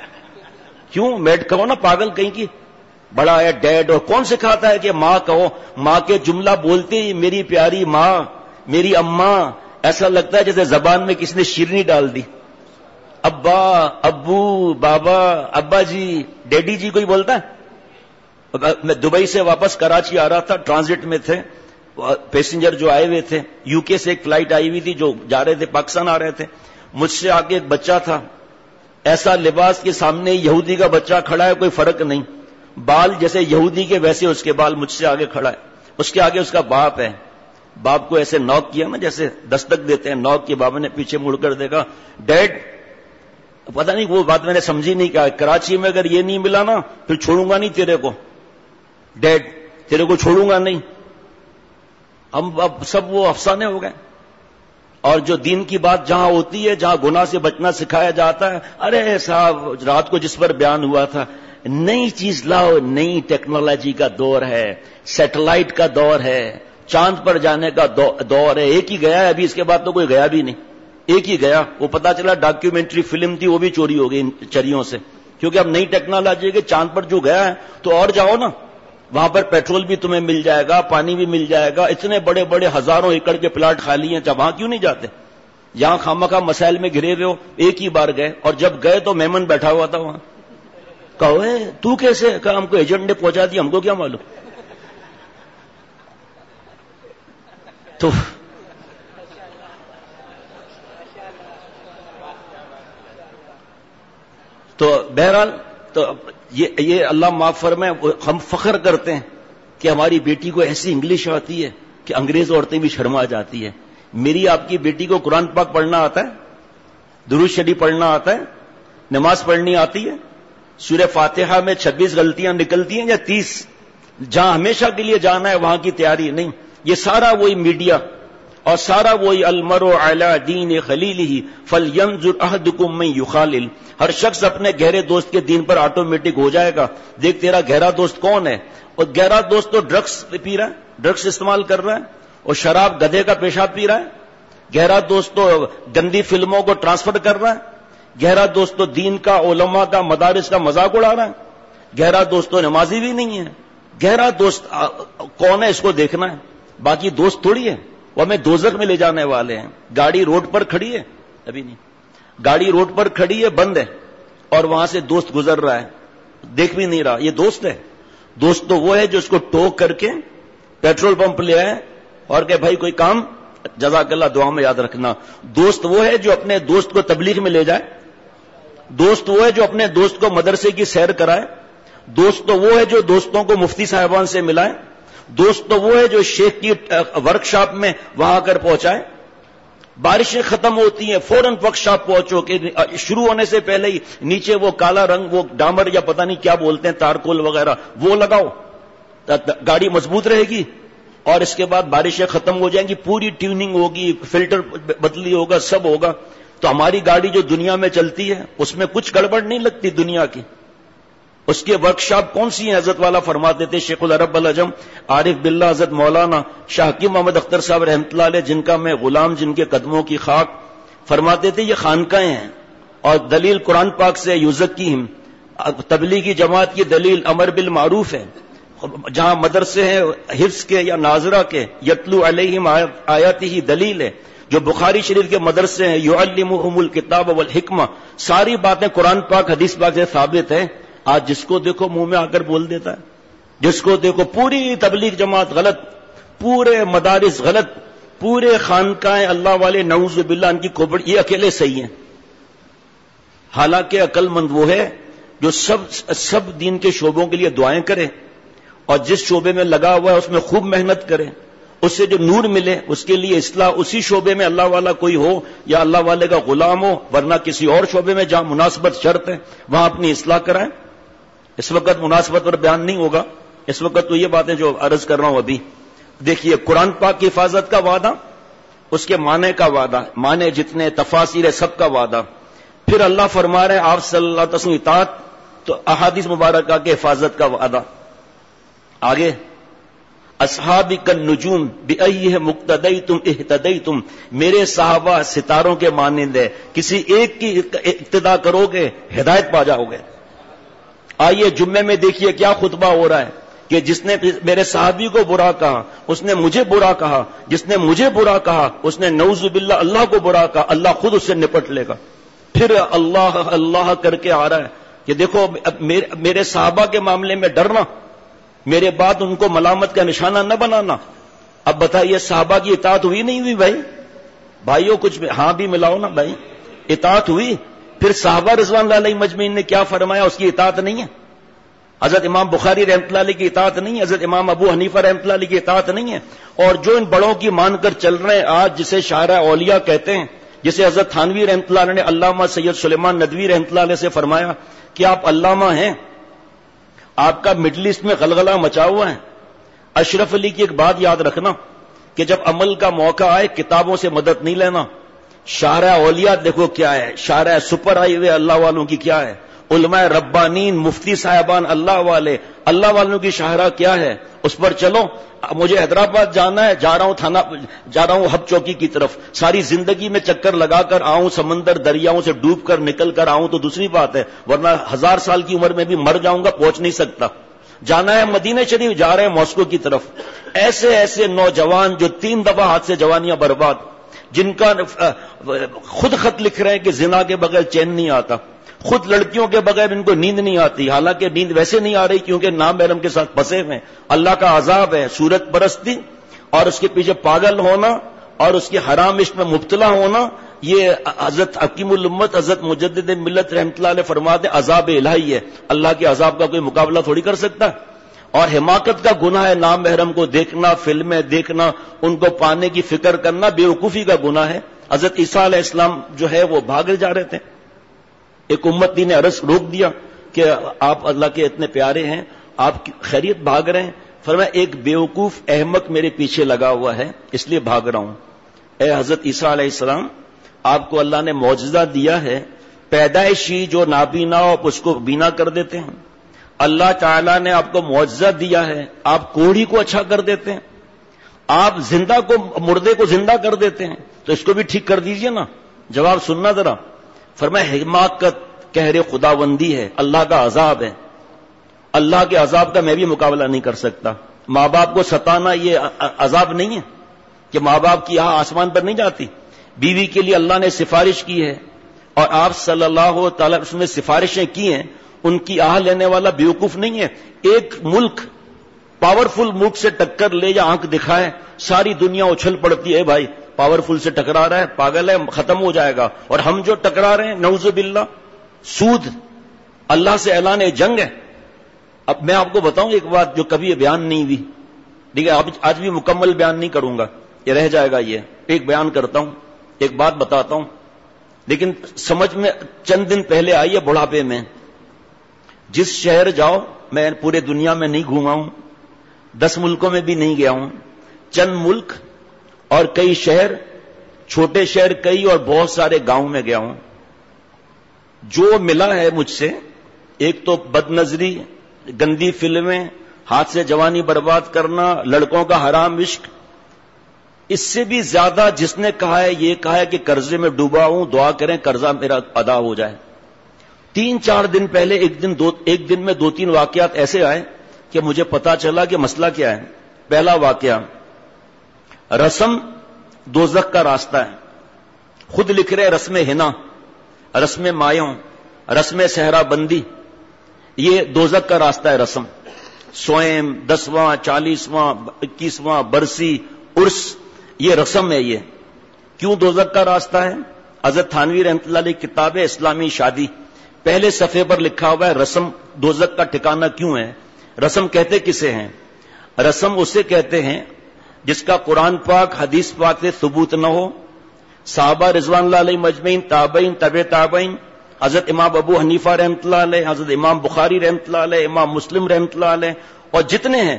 کیوں میڈ کہو نا، پاگل کہیں کی. بڑا ہے ڈیڈ. اور کون سکھاتا ہے کہ ماں کہو؟ ماں کے جملہ بولتے ہی میری پیاری ماں، میری اماں، ایسا لگتا ہے جیسے زبان میں کس نے شیرنی ڈال دی. ابا، ابو، بابا، ابا جی، ڈیڈی جی کوئی بولتا ہے؟ میں دبئی سے واپس کراچی آ رہا تھا، ٹرانزٹ میں تھے پیسنجر جو آئے ہوئے تھے. یو کے سے ایک فلائٹ آئی ہوئی تھی جو جا رہے تھے پاکستان آ رہے تھے. مجھ سے آگے ایک بچہ تھا، ایسا لباس کے سامنے یہودی کا بچہ کھڑا ہے، کوئی فرق نہیں. بال جیسے یہودی کے ویسے اس کے بال، مجھ سے آگے کھڑا ہے. اس کے آگے اس کا باپ ہے. باپ کو ایسے نوک کیا نا، جیسے دستک دیتے ہیں نوک کے. بابا نے پیچھے مڑ کر دیکھا. ڈیڈ، پتہ نہیں وہ بات میں نے سمجھی نہیں. کہا کراچی میں اگر یہ نہیں ملا نا پھر چھوڑوں گا نہیں تیرے کو. ڈیڈ تیرے کو چھوڑوں گا نہیں. ہم اب سب وہ افسانے ہو گئے. اور جو دین کی بات جہاں ہوتی ہے، جہاں گناہ سے بچنا سکھایا جاتا ہے، ارے صاحب رات کو جس پر بیان ہوا تھا، نئی چیز لاؤ. نئی ٹیکنالوجی کا دور ہے، سیٹلائٹ کا دور ہے، چاند پر جانے کا دور ہے. ایک ہی گیا ہے ابھی، اس کے بعد تو کوئی گیا بھی نہیں. ایک ہی گیا. وہ پتا چلا ڈاکیومنٹری فلم تھی، وہ بھی چوری ہو گئی ان چریوں سے. کیونکہ اب نئی ٹیکنالوجی کے چاند پر جو گیا ہے تو اور جاؤ نا، وہاں پر پیٹرول بھی تمہیں مل جائے گا، پانی بھی مل جائے گا. اتنے بڑے بڑے ہزاروں ایکڑ کے پلاٹ خالی ہیں، وہاں کیوں نہیں جاتے؟ یہاں خامخواہ مسائل میں گھرے ہوئے ہو. ایک ہی بار گئے، اور جب گئے تو میمن بیٹھا ہوا تھا وہاں. کہو تو کیسے؟ کہا ہم کو ایجنٹ نے پہنچا دیا، ہم کو کیا معلوم. تو بہرحال تو یہ اللہ معاف فرمائے، ہم فخر کرتے ہیں کہ ہماری بیٹی کو ایسی انگلش آتی ہے کہ انگریز عورتیں بھی شرما جاتی ہے. میری آپ کی بیٹی کو قرآن پاک پڑھنا آتا ہے، درود شریف پڑھنا آتا ہے، نماز پڑھنی آتی ہے. سورہ فاتحہ میں 26 غلطیاں نکلتی ہیں یا 30؟ جہاں ہمیشہ کے لیے جانا ہے وہاں کی تیاری نہیں. یہ سارا وہی میڈیا اور سارا وہی المرء علی دین خلیلہ فلینظر احدکم من یخالل، ہر شخص اپنے گہرے دوست کے دین پر آٹومیٹک ہو جائے گا. دیکھ تیرا گہرا دوست کون ہے، اور گہرا دوست تو ڈرگس پی رہا ہے، ڈرگس استعمال کر رہا ہے، اور شراب گدھے کا پیشاب پی رہا ہے. گہرا دوست تو گندی فلموں کو ٹرانسفر کر رہا ہے. گہرا دوست تو دین کا، علماء کا، مدارس کا مذاق اڑا رہا ہے. گہرا دوست تو نمازی بھی نہیں ہے. گہرا دوست کون ہے اس کو دیکھنا ہے، باقی دوست تھوڑی ہے. وہ ہمیں دوزخ میں لے جانے والے ہیں. گاڑی روڈ پر کھڑی ہے، ابھی نہیں، گاڑی روڈ پر کھڑی ہے، بند ہے، اور وہاں سے دوست گزر رہا ہے، دیکھ بھی نہیں رہا، یہ دوست ہے؟ دوست تو وہ ہے جو اس کو ٹو کر کے پیٹرول پمپ لے آئے اور کہ بھائی کوئی کام، جزاک اللہ، دعا میں یاد رکھنا. دوست وہ ہے جو اپنے دوست کو تبلیغ میں لے جائے. دوست وہ ہے جو اپنے دوست کو مدرسے کی سیر کرائے. دوست تو وہ ہے جو دوستوں کو مفتی صاحبان سے ملائے. دوست تو وہ ہے جو شیخ کی ورکشاپ میں وہاں کر پہنچائے. بارشیں ختم ہوتی ہیں، فوراً ورکشاپ پہنچو کہ شروع ہونے سے پہلے ہی نیچے وہ کالا رنگ، وہ ڈامر یا پتہ نہیں کیا بولتے ہیں، تارکول وغیرہ، وہ لگاؤ، گاڑی مضبوط رہے گی. اور اس کے بعد بارشیں ختم ہو جائیں گی، پوری ٹیوننگ ہوگی، فلٹر بدلی ہوگا، سب ہوگا. تو ہماری گاڑی جو دنیا میں چلتی ہے اس میں کچھ گڑبڑ نہیں لگتی دنیا کی. اس کے ورکشاپ کون سی ہیں؟ حضرت والا فرماتے تھے شیخ العرب العجم عارف باللہ حضرت مولانا شاہ حکیم محمد اختر صاحب رحمۃ اللہ علیہ، جن کا میں غلام، جن کے قدموں کی خاک، فرماتے تھے یہ خانقاہیں ہیں، اور دلیل قرآن پاک سے یزکیہم، تبلیغی جماعت کی دلیل امر بالمعروف ہے. جہاں مدرسے ہیں حفظ کے یا ناظرہ کے، یتلو علیہم آیاتہ دلیل ہے. جو بخاری شریف کے مدرسے ہیں یعلمہم الکتاب والحکمہ، ساری باتیں قرآن پاک حدیث پاک سے ثابت ہیں. آج جس کو دیکھو منہ میں آ کر بول دیتا ہے، جس کو دیکھو پوری تبلیغ جماعت غلط، پورے مدارس غلط، پورے خانقاہیں اللہ والے نعوذ باللہ ان کی کھوپڑی، یہ اکیلے صحیح ہیں. حالانکہ عقل مند وہ ہے جو سب دین کے شعبوں کے لیے دعائیں کرے، اور جس شعبے میں لگا ہوا ہے اس میں خوب محنت کرے، اس سے جو نور ملے اس کے لیے اصلاح اسی شعبے میں اللہ والا کوئی ہو یا اللہ والے کا غلام ہو، ورنہ کسی اور شعبے میں جہاں مناسبت شرط ہے وہاں اپنی اصلاح کرائیں. اس وقت مناسبت پر بیان نہیں ہوگا، اس وقت تو یہ باتیں جو عرض کر رہا ہوں ابھی. دیکھیے قرآن پاک کی حفاظت کا وعدہ، اس کے معنی کا وعدہ، معنی جتنے تفاسیر سب کا وعدہ. پھر اللہ فرما رہے ہیں آپ صلی اللہ علیہ وسلم اطاعت، تو احادیث مبارکہ کے حفاظت کا وعدہ. آگے اصحابی کالنجوم بأیہم اقتدیتم اہتدیتم، میرے صحابہ ستاروں کے مانند ہے، کسی ایک کی اقتدا کرو گے ہدایت پا جاؤ گے. آئیے جمعے میں دیکھیے کیا خطبہ ہو رہا ہے کہ جس نے میرے صحابی کو برا کہا اس نے مجھے برا کہا، جس نے مجھے برا کہا اس نے نعوذ باللہ اللہ کو برا کہا، اللہ خود اس سے نپٹ لے گا. پھر اللہ اللہ کر کے آ رہا ہے کہ دیکھو میرے صحابہ کے معاملے میں ڈرنا، میرے بعد ان کو ملامت کا نشانہ نہ بنانا. اب بتائیے صحابہ کی اطاعت ہوئی نہیں ہوئی بھائی؟ بھائیوں کچھ ہاں بھی ملاؤ نا بھائی. اطاعت ہوئی. پھر صحابہ رضوان اللہ علیہ مجمعین نے کیا فرمایا اس کی اطاعت نہیں ہے؟ حضرت امام بخاری رحمۃ اللہ علیہ کی اطاعت نہیں ہے، حضرت امام ابو حنیفہ رحمۃ اللہ علیہ کی اطاعت نہیں ہے. اور جو ان بڑوں کی مان کر چل رہے ہیں آج، جسے شاعرہ اولیاء کہتے ہیں، جسے حضرت تھانوی رحمۃ اللہ علیہ نے علامہ سید سلیمان ندوی رحمۃ اللہ علیہ سے فرمایا کہ آپ علامہ ہیں، آپ کا مڈل ایسٹ میں غلغلہ مچا ہوا ہے. اشرف علی کی ایک بات یاد رکھنا کہ جب عمل کا موقع آئے کتابوں سے مدد نہیں لینا. شاعرہ اولیاء دیکھو کیا ہے، شاعرہ سپر آئی ہوئے اللہ والوں کی کیا ہے، علماء ربانین، مفتی صاحبان اللہ والوں کی شاعرہ کیا ہے، اس پر چلو. مجھے حیدرآباد جانا ہے، جا رہا ہوں ہب چوکی کی طرف، ساری زندگی میں چکر لگا کر آؤں، سمندر دریاؤں سے ڈوب کر نکل کر آؤں تو دوسری بات ہے، ورنہ 1000 سال کی عمر میں بھی مر جاؤں گا، پہنچ نہیں سکتا. جانا ہے مدینہ شریف، جا رہے ہیں ماسکو کی طرف. ایسے نوجوان جو 3 دفعہ ہاتھ سے جوانیاں برباد، جن کا خود خط لکھ رہے ہیں کہ زنا کے بغیر چین نہیں آتا، خود لڑکیوں کے بغیر ان کو نیند نہیں آتی، حالانکہ نیند ویسے نہیں آ رہی کیونکہ نامحرم کے ساتھ پھنسے ہوئے. اللہ کا عذاب ہے صورت پرستی اور اس کے پیچھے پاگل ہونا اور اس کے حرام عشق میں مبتلا ہونا. یہ حضرت حکیم الامت حضرت مجدد ملت رحمۃ اللہ علیہ فرماتے عذاب الہی ہے، اللہ کے عذاب کا کوئی مقابلہ تھوڑی کر سکتا. اور حماقت کا گناہ ہے نام محرم کو دیکھنا، فلمیں دیکھنا، ان کو پانے کی فکر کرنا بیوقوفی کا گناہ ہے. حضرت عیسیٰ علیہ السلام جو ہے وہ بھاگ جا رہے تھے، ایک امتی نے عرض روک دیا کہ آپ اللہ کے اتنے پیارے ہیں، آپ خیریت بھاگ رہے ہیں؟ فرمایا ایک بیوقوف احمق میرے پیچھے لگا ہوا ہے اس لیے بھاگ رہا ہوں. اے حضرت عیسیٰ علیہ السلام، آپ کو اللہ نے معجزہ دیا ہے، پیدائشی جو نابینا ہو اس کو بینا کر دیتے ہیں. اللہ تعالیٰ نے آپ کو معجزہ دیا ہے، آپ کوڑی کو اچھا کر دیتے ہیں، آپ زندہ کو مردے کو زندہ کر دیتے ہیں، تو اس کو بھی ٹھیک کر دیجئے نا. جواب سننا ذرا. فرمایا حماقت قہر خداوندی ہے، اللہ کا عذاب ہے. اللہ کے عذاب کا میں بھی مقابلہ نہیں کر سکتا. ماں باپ کو ستانا یہ عذاب نہیں ہے کہ ماں باپ کی آسمان پر نہیں جاتی. بیوی کے لیے اللہ نے سفارش کی ہے اور آپ صلی اللہ تعالی وسلم نے سفارشیں کی ہیں، ان کی آہ لینے والا بیوقوف نہیں ہے. ایک ملک پاورفل ملک سے ٹکر لے یا آنکھ دکھائے، ساری دنیا اچھل پڑتی ہے، بھائی پاورفل سے ٹکرا رہا ہے، پاگل ہے، ختم ہو جائے گا. اور ہم جو ٹکرا رہے ہیں نعوذ باللہ، سود، اللہ سے اعلان جنگ ہے. اب میں آپ کو بتاؤں ایک بات جو کبھی بیان نہیں ہوئی، ٹھیک ہے، آج بھی مکمل بیان نہیں کروں گا، یہ رہ جائے گا. یہ ایک بیان کرتا ہوں، ایک بات بتاتا ہوں، لیکن سمجھ میں چند دن پہلے آئی ہے بڑھاپے میں. جس شہر جاؤ، میں پورے دنیا میں نہیں گھوما ہوں، 10 ملکوں میں بھی نہیں گیا ہوں، چند ملک اور کئی شہر، چھوٹے شہر کئی اور بہت سارے گاؤں میں گیا ہوں. جو ملا ہے مجھ سے، ایک تو بد نظری، گندی فلمیں، ہاتھ سے جوانی برباد کرنا، لڑکوں کا حرام عشق. اس سے بھی زیادہ جس نے کہا ہے، یہ کہا ہے کہ قرضے میں ڈوبا ہوں، دعا کریں قرضہ میرا ادا ہو جائے. 3-4 دن پہلے ایک دن میں 2-3 واقعات ایسے آئے کہ مجھے پتا چلا کہ مسئلہ کیا ہے. پہلا واقعہ، رسم دوزخ کا راستہ ہے. خود لکھ رہے رسم ہنا، رسم مایوں، رسم صحرا بندی، یہ دوزخ کا راستہ ہے. رسم، سوئم، 10واں، 40واں، 21واں برسی، عرس، یہ رسم ہے. یہ کیوں دوزخ کا راستہ ہے؟ حضرت تھانوی رحمۃ اللہ علیہ کتاب اسلامی شادی، پہلے صفحے پر لکھا ہوا ہے رسم دوزخ کا ٹھکانہ کیوں ہے. رسم کہتے کسے ہیں؟ رسم اسے کہتے ہیں جس کا قرآن پاک حدیث پاک سے ثبوت نہ ہو. صحابہ رضوان اللہ علیہ مجمعین، تابعین، طبع تابعین، حضرت امام ابو حنیفہ رحمۃ اللہ علیہ، حضرت امام بخاری رحمۃ اللہ علیہ، امام مسلم رحمۃ اللہ علیہ، اور جتنے ہیں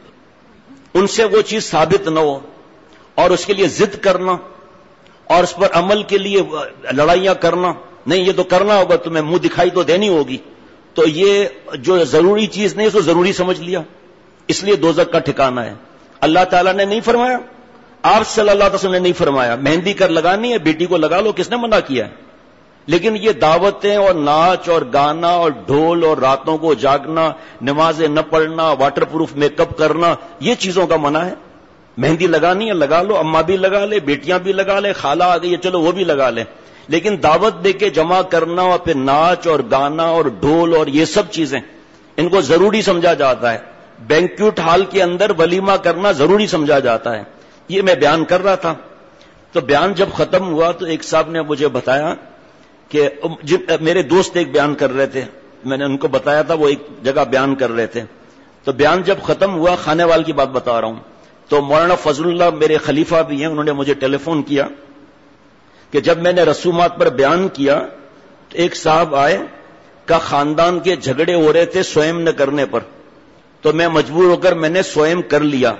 ان سے وہ چیز ثابت نہ ہو، اور اس کے لیے ضد کرنا اور اس پر عمل کے لیے لڑائیاں کرنا، نہیں یہ تو کرنا ہوگا، تمہیں منہ دکھائی تو دینی ہوگی، تو یہ جو ضروری چیز نہیں اس کو ضروری سمجھ لیا، اس لیے دوزخ کا ٹھکانہ ہے. اللہ تعالیٰ نے نہیں فرمایا، آپ صلی اللہ علیہ وسلم نے نہیں فرمایا مہندی کر لگانی ہے، بیٹی کو لگا لو، کس نے منع کیا ہے؟ لیکن یہ دعوتیں اور ناچ اور گانا اور ڈھول اور راتوں کو جاگنا، نمازیں نہ پڑھنا، واٹر پروف میک اپ کرنا، یہ چیزوں کا منع ہے. مہندی لگانی ہے لگا لو، اماں بھی لگا لے، بیٹیاں بھی لگا لے، خالہ آ گئی ہے چلو وہ بھی لگا لے. لیکن دعوت دے کے جمع کرنا اور پھر ناچ اور گانا اور ڈھول اور یہ سب چیزیں، ان کو ضروری سمجھا جاتا ہے. بینکوٹ ہال کے اندر ولیمہ کرنا ضروری سمجھا جاتا ہے. یہ میں بیان کر رہا تھا، تو بیان جب ختم ہوا تو ایک صاحب نے مجھے بتایا کہ میرے دوست ایک بیان کر رہے تھے، میں نے ان کو بتایا تھا، وہ ایک جگہ بیان کر رہے تھے. تو بیان جب ختم ہوا، خانے وال کی بات بتا رہا ہوں، تو مولانا فضل اللہ میرے خلیفہ بھی ہیں، انہوں نے مجھے ٹیلی فون کیا کہ جب میں نے رسومات پر بیان کیا تو ایک صاحب آئے کا خاندان کے جھگڑے ہو رہے تھے سوئم نہ کرنے پر، تو میں مجبور ہو کر میں نے سوئم کر لیا،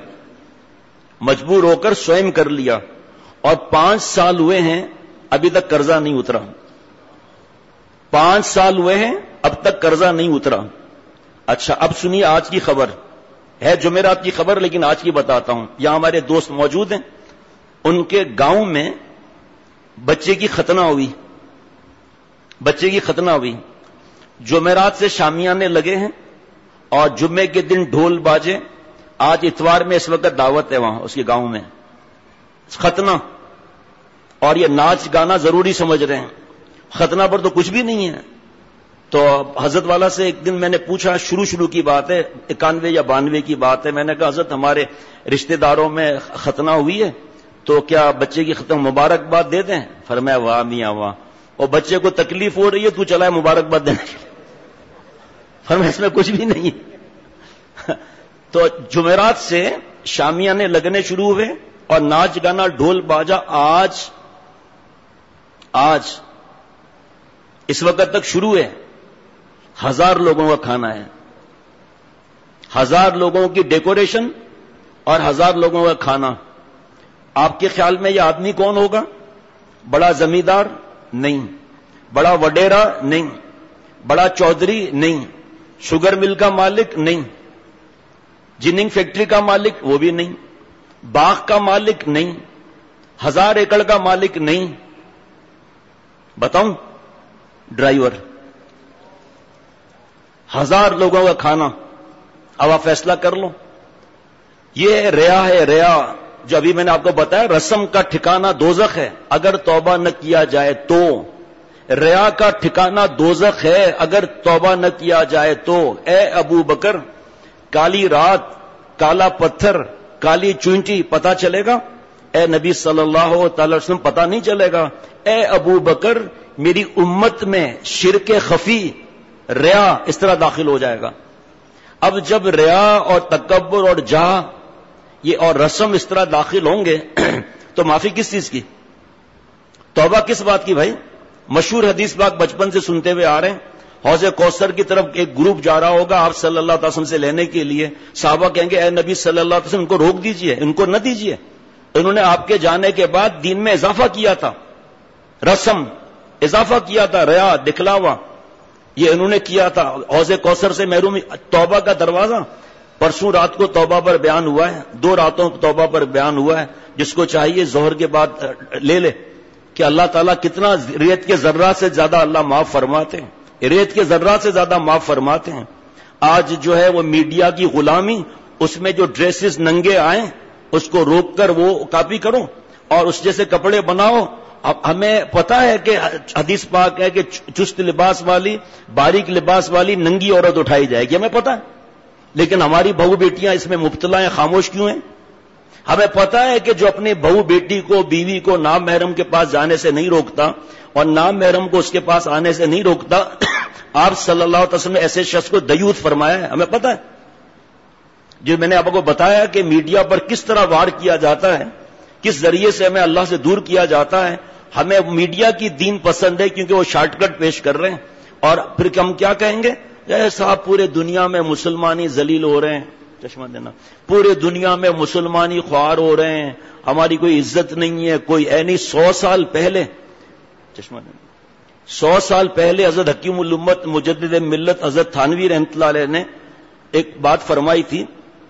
مجبور ہو کر سوئم کر لیا، اور 5 سال ہوئے ہیں ابھی تک قرضہ نہیں اترا. 5 سال ہوئے ہیں اب تک قرضہ نہیں اترا. اچھا اب سنیے آج کی خبر ہے، جمعرات کی خبر لیکن آج کی بتاتا ہوں. یہاں ہمارے دوست موجود ہیں، ان کے گاؤں میں بچے کی ختنہ ہوئی، بچے کی ختنہ ہوئی. جمعرات سے شامیانے لگے ہیں اور جمعے کے دن ڈھول باجے. آج اتوار میں اس وقت دعوت ہے وہاں اس کے گاؤں میں، ختنہ، اور یہ ناچ گانا ضروری سمجھ رہے ہیں. ختنہ پر تو کچھ بھی نہیں ہے. تو حضرت والا سے ایک دن میں نے پوچھا، شروع کی بات ہے، 91 یا 92 کی بات ہے، میں نے کہا حضرت ہمارے رشتہ داروں میں ختنہ ہوئی ہے تو کیا بچے کی ختم مبارکباد دے دیں؟ فرمایا واہ میاں واہ، اور بچے کو تکلیف ہو رہی ہے تو چلا ہے مبارکباد دینے کے لیے. فرمایا اس میں کچھ بھی نہیں. تو جمعرات سے شامیانے لگنے شروع ہوئے اور ناچ گانا ڈھول باجا آج اس وقت تک شروع ہے. 1000 لوگوں کا کھانا ہے، 1000 لوگوں کی ڈیکوریشن اور 1000 لوگوں کا کھانا. آپ کے خیال میں یہ آدمی کون ہوگا؟ بڑا زمیندار نہیں، بڑا وڈیرا نہیں، بڑا چودھری نہیں، شوگر مل کا مالک نہیں، جننگ فیکٹری کا مالک وہ بھی نہیں، باغ کا مالک نہیں، 1000 ایکڑ کا مالک نہیں، بتاؤں؟ ڈرائیور، 1000 لوگوں کا کھانا. اب آپ فیصلہ کر لو. یہ ریا ہے، ریا جو ابھی میں نے آپ کو بتایا رسم کا ٹھکانہ دوزخ ہے اگر توبہ نہ کیا جائے تو. ریا کا ٹھکانہ دوزخ ہے اگر توبہ نہ کیا جائے تو. اے ابو بکر، کالی رات، کالا پتھر، کالی چونٹی پتا چلے گا؟ اے نبی صلی اللہ تعالی وسلم پتا نہیں چلے گا. اے ابو بکر، میری امت میں شرک خفی، ریا اس طرح داخل ہو جائے گا. اب جب ریا اور تکبر اور جاہ یہ اور رسم اس طرح داخل ہوں گے تو معافی کس چیز کی؟ توبہ کس بات کی بھائی؟ مشہور حدیث پاک بچپن سے سنتے ہوئے آ رہے ہیں. حوض کوثر کی طرف ایک گروپ جا رہا ہوگا آپ صلی اللہ علیہ وسلم سے لینے کے لیے. صحابہ کہیں گے اے نبی صلی اللہ علیہ وسلم ان کو روک دیجئے، ان کو نہ دیجئے. انہوں نے آپ کے جانے کے بعد دین میں اضافہ کیا تھا، رسم اضافہ کیا تھا، ریا دکھلاوا یہ انہوں نے کیا تھا. حوض کوثر سے محرومی. توبہ کا دروازہ پرسوں رات کو توبہ پر بیان ہوا ہے، 2 راتوں توبہ پر بیان ہوا ہے. جس کو چاہیے ظہر کے بعد لے لے کہ اللہ تعالیٰ کتنا ریت کے ذرات سے زیادہ اللہ معاف فرماتے ہیں، ریت کے ذرات سے زیادہ معاف فرماتے ہیں. آج جو ہے وہ میڈیا کی غلامی، اس میں جو ڈریسز ننگے آئیں اس کو روک کر وہ کاپی کرو اور اس جیسے کپڑے بناؤ. اب ہمیں پتا ہے کہ حدیث پاک ہے کہ چست لباس والی، باریک لباس والی ننگی عورت اٹھائی جائے گی، ہمیں پتا ہے. لیکن ہماری بہو بیٹیاں اس میں مبتلا ہیں، خاموش کیوں ہیں؟ ہمیں پتا ہے کہ جو اپنی بہو بیٹی کو، بیوی کو نام محرم کے پاس جانے سے نہیں روکتا اور نام محرم کو اس کے پاس آنے سے نہیں روکتا، آپ صلی اللہ علیہ وسلم نے ایسے شخص کو دیوت فرمایا ہے، ہمیں پتا ہے. جو میں نے آپ کو بتایا کہ میڈیا پر کس طرح وار کیا جاتا ہے، کس ذریعے سے ہمیں اللہ سے دور کیا جاتا ہے. ہمیں میڈیا کی دین پسند ہے کیونکہ وہ شارٹ کٹ پیش کر رہے ہیں. اور پھر ہم کیا کہیں گے؟ صاحب پورے دنیا میں مسلمانی ذلیل ہو رہے ہیں، چشمہ دینا، پورے دنیا میں مسلمانی خوار ہو رہے ہیں، ہماری کوئی عزت نہیں ہے، کوئی نہیں. 100 سال پہلے، چشمہ دینا، 100 سال پہلے حضرت حکیم الامت مجدد ملت حضرت تھانوی رحمۃ اللہ علیہ نے ایک بات فرمائی تھی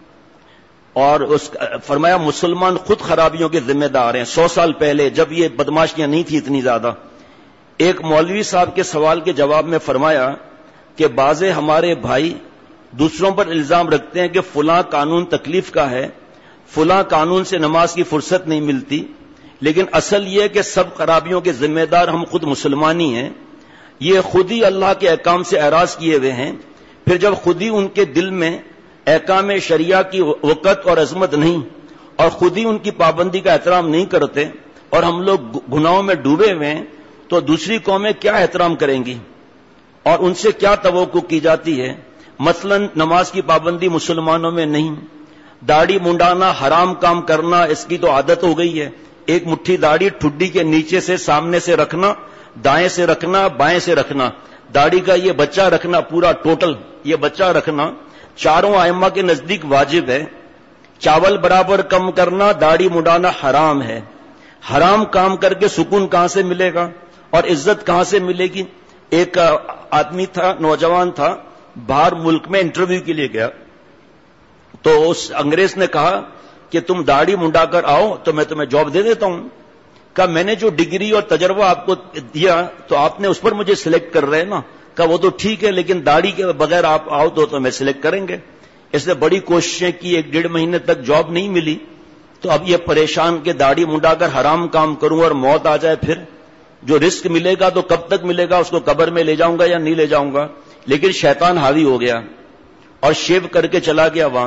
اور فرمایا مسلمان خود خرابیوں کے ذمہ دار ہیں. 100 سال پہلے جب یہ بدماشیاں نہیں تھی اتنی زیادہ. ایک مولوی صاحب کے سوال کے جواب میں فرمایا کہ بعض ہمارے بھائی دوسروں پر الزام رکھتے ہیں کہ فلاں قانون تکلیف کا ہے، فلاں قانون سے نماز کی فرصت نہیں ملتی، لیکن اصل یہ کہ سب خرابیوں کے ذمہ دار ہم خود مسلمانی ہیں. یہ خود ہی اللہ کے احکام سے اعراض کیے ہوئے ہیں. پھر جب خود ہی ان کے دل میں احکام شریعہ کی وقت اور عظمت نہیں اور خود ہی ان کی پابندی کا احترام نہیں کرتے اور ہم لوگ گناہوں میں ڈوبے ہوئے ہیں، تو دوسری قومیں کیا احترام کریں گی اور ان سے کیا توقع کی جاتی ہے؟ مثلا نماز کی پابندی مسلمانوں میں نہیں، داڑھی منڈانا، حرام کام کرنا اس کی تو عادت ہو گئی ہے. ایک مٹھی داڑھی ٹھڈی کے نیچے سے سامنے سے رکھنا، دائیں سے رکھنا، بائیں سے رکھنا، داڑھی کا یہ بچہ رکھنا، پورا ٹوٹل یہ بچہ رکھنا چاروں ائمہ کے نزدیک واجب ہے. چاول برابر کم کرنا، داڑھی منڈانا حرام ہے. حرام کام کر کے سکون کہاں سے ملے گا اور عزت کہاں سے ملے گی؟ ایک آدمی تھا، نوجوان تھا، باہر ملک میں انٹرویو کے لیے گیا تو اس انگریز نے کہا کہ تم داڑھی منڈا کر آؤ تو میں تمہیں جاب دے دیتا ہوں. کہا میں نے جو ڈگری اور تجربہ آپ کو دیا تو آپ نے اس پر مجھے سلیکٹ کر رہے ہیں نا. کہا وہ تو ٹھیک ہے لیکن داڑھی کے بغیر آپ آؤ تو میں سلیکٹ کریں گے. اس نے بڑی کوششیں کی، 1-1.5 مہینے تک جاب نہیں ملی. تو اب یہ پریشان کہ داڑھی منڈا کر حرام کام کروں اور موت آ جائے، پھر جو رزق ملے گا تو کب تک ملے گا؟ اس کو قبر میں لے جاؤں گا یا نہیں لے جاؤں گا؟ لیکن شیطان حاوی ہو گیا اور شیو کر کے چلا گیا وہاں.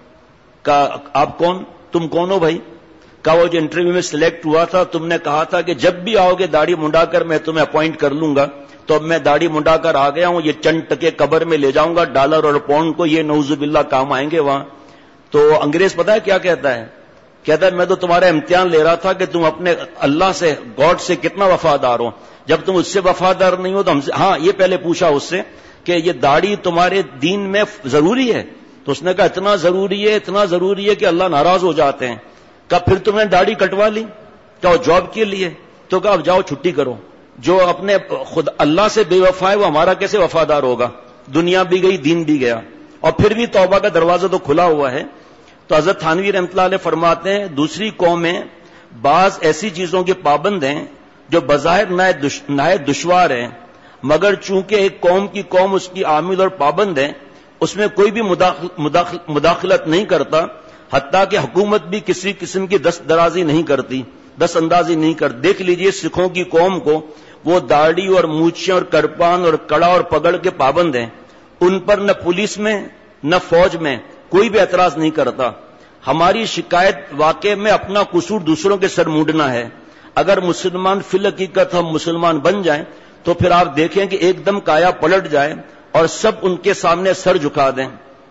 کہا آپ کون؟ تم کون ہو بھائی؟ کہا وہ جو انٹرویو میں سلیکٹ ہوا تھا، تم نے کہا تھا کہ جب بھی آؤ گے داڑھی منڈا کر میں تمہیں اپوائنٹ کر لوں گا. تو اب میں داڑھی منڈا کر آ گیا ہوں، یہ چند ٹکے قبر میں لے جاؤں گا، ڈالر اور پاؤنڈ کو یہ نعوذ باللہ کام آئیں گے وہاں. تو انگریز پتہ ہے کیا کہتا ہے؟ کہتا ہے میں تو تمہارا امتحان لے رہا تھا کہ تم اپنے اللہ سے، گاڈ سے کتنا وفادار ہو. جب تم اس سے وفادار نہیں ہو تو ہم سے، ہاں یہ پہلے پوچھا اس سے کہ یہ داڑھی تمہارے دین میں ضروری ہے؟ تو اس نے کہا اتنا ضروری ہے، اتنا ضروری ہے کہ اللہ ناراض ہو جاتے ہیں. کہا پھر تم نے داڑھی کٹوا لی؟ کہا جاب کے لیے؟ تو کہا اب جاؤ چھٹی کرو. جو اپنے خود اللہ سے بے وفا ہے وہ ہمارا کیسے وفادار ہوگا؟ دنیا بھی گئی دین بھی گیا. اور پھر بھی توبہ کا دروازہ تو کھلا ہوا ہے. تو حضرت تھانوی رحمۃ اللہ علیہ فرماتے ہیں دوسری قومیں بعض ایسی چیزوں کے پابند ہیں جو بظاہر نہایت دشوار ہیں، مگر چونکہ ایک قوم کی قوم اس کی عامل اور پابند ہے، اس میں کوئی بھی مداخلت نہیں کرتا، حتیٰ کہ حکومت بھی کسی قسم کی دست اندازی نہیں کرتی. دیکھ لیجئے سکھوں کی قوم کو، وہ داڑھی اور مونچھیں اور کرپان اور کڑا اور پگڑ کے پابند ہیں، ان پر نہ پولیس میں نہ فوج میں کوئی بھی اعتراض نہیں کرتا. ہماری شکایت واقع میں اپنا قصور دوسروں کے سر مونڈنا ہے. اگر مسلمان فی الحقیقت ہم مسلمان بن جائیں تو پھر آپ دیکھیں کہ ایک دم کایا پلٹ جائے اور سب ان کے سامنے سر جھکا دیں.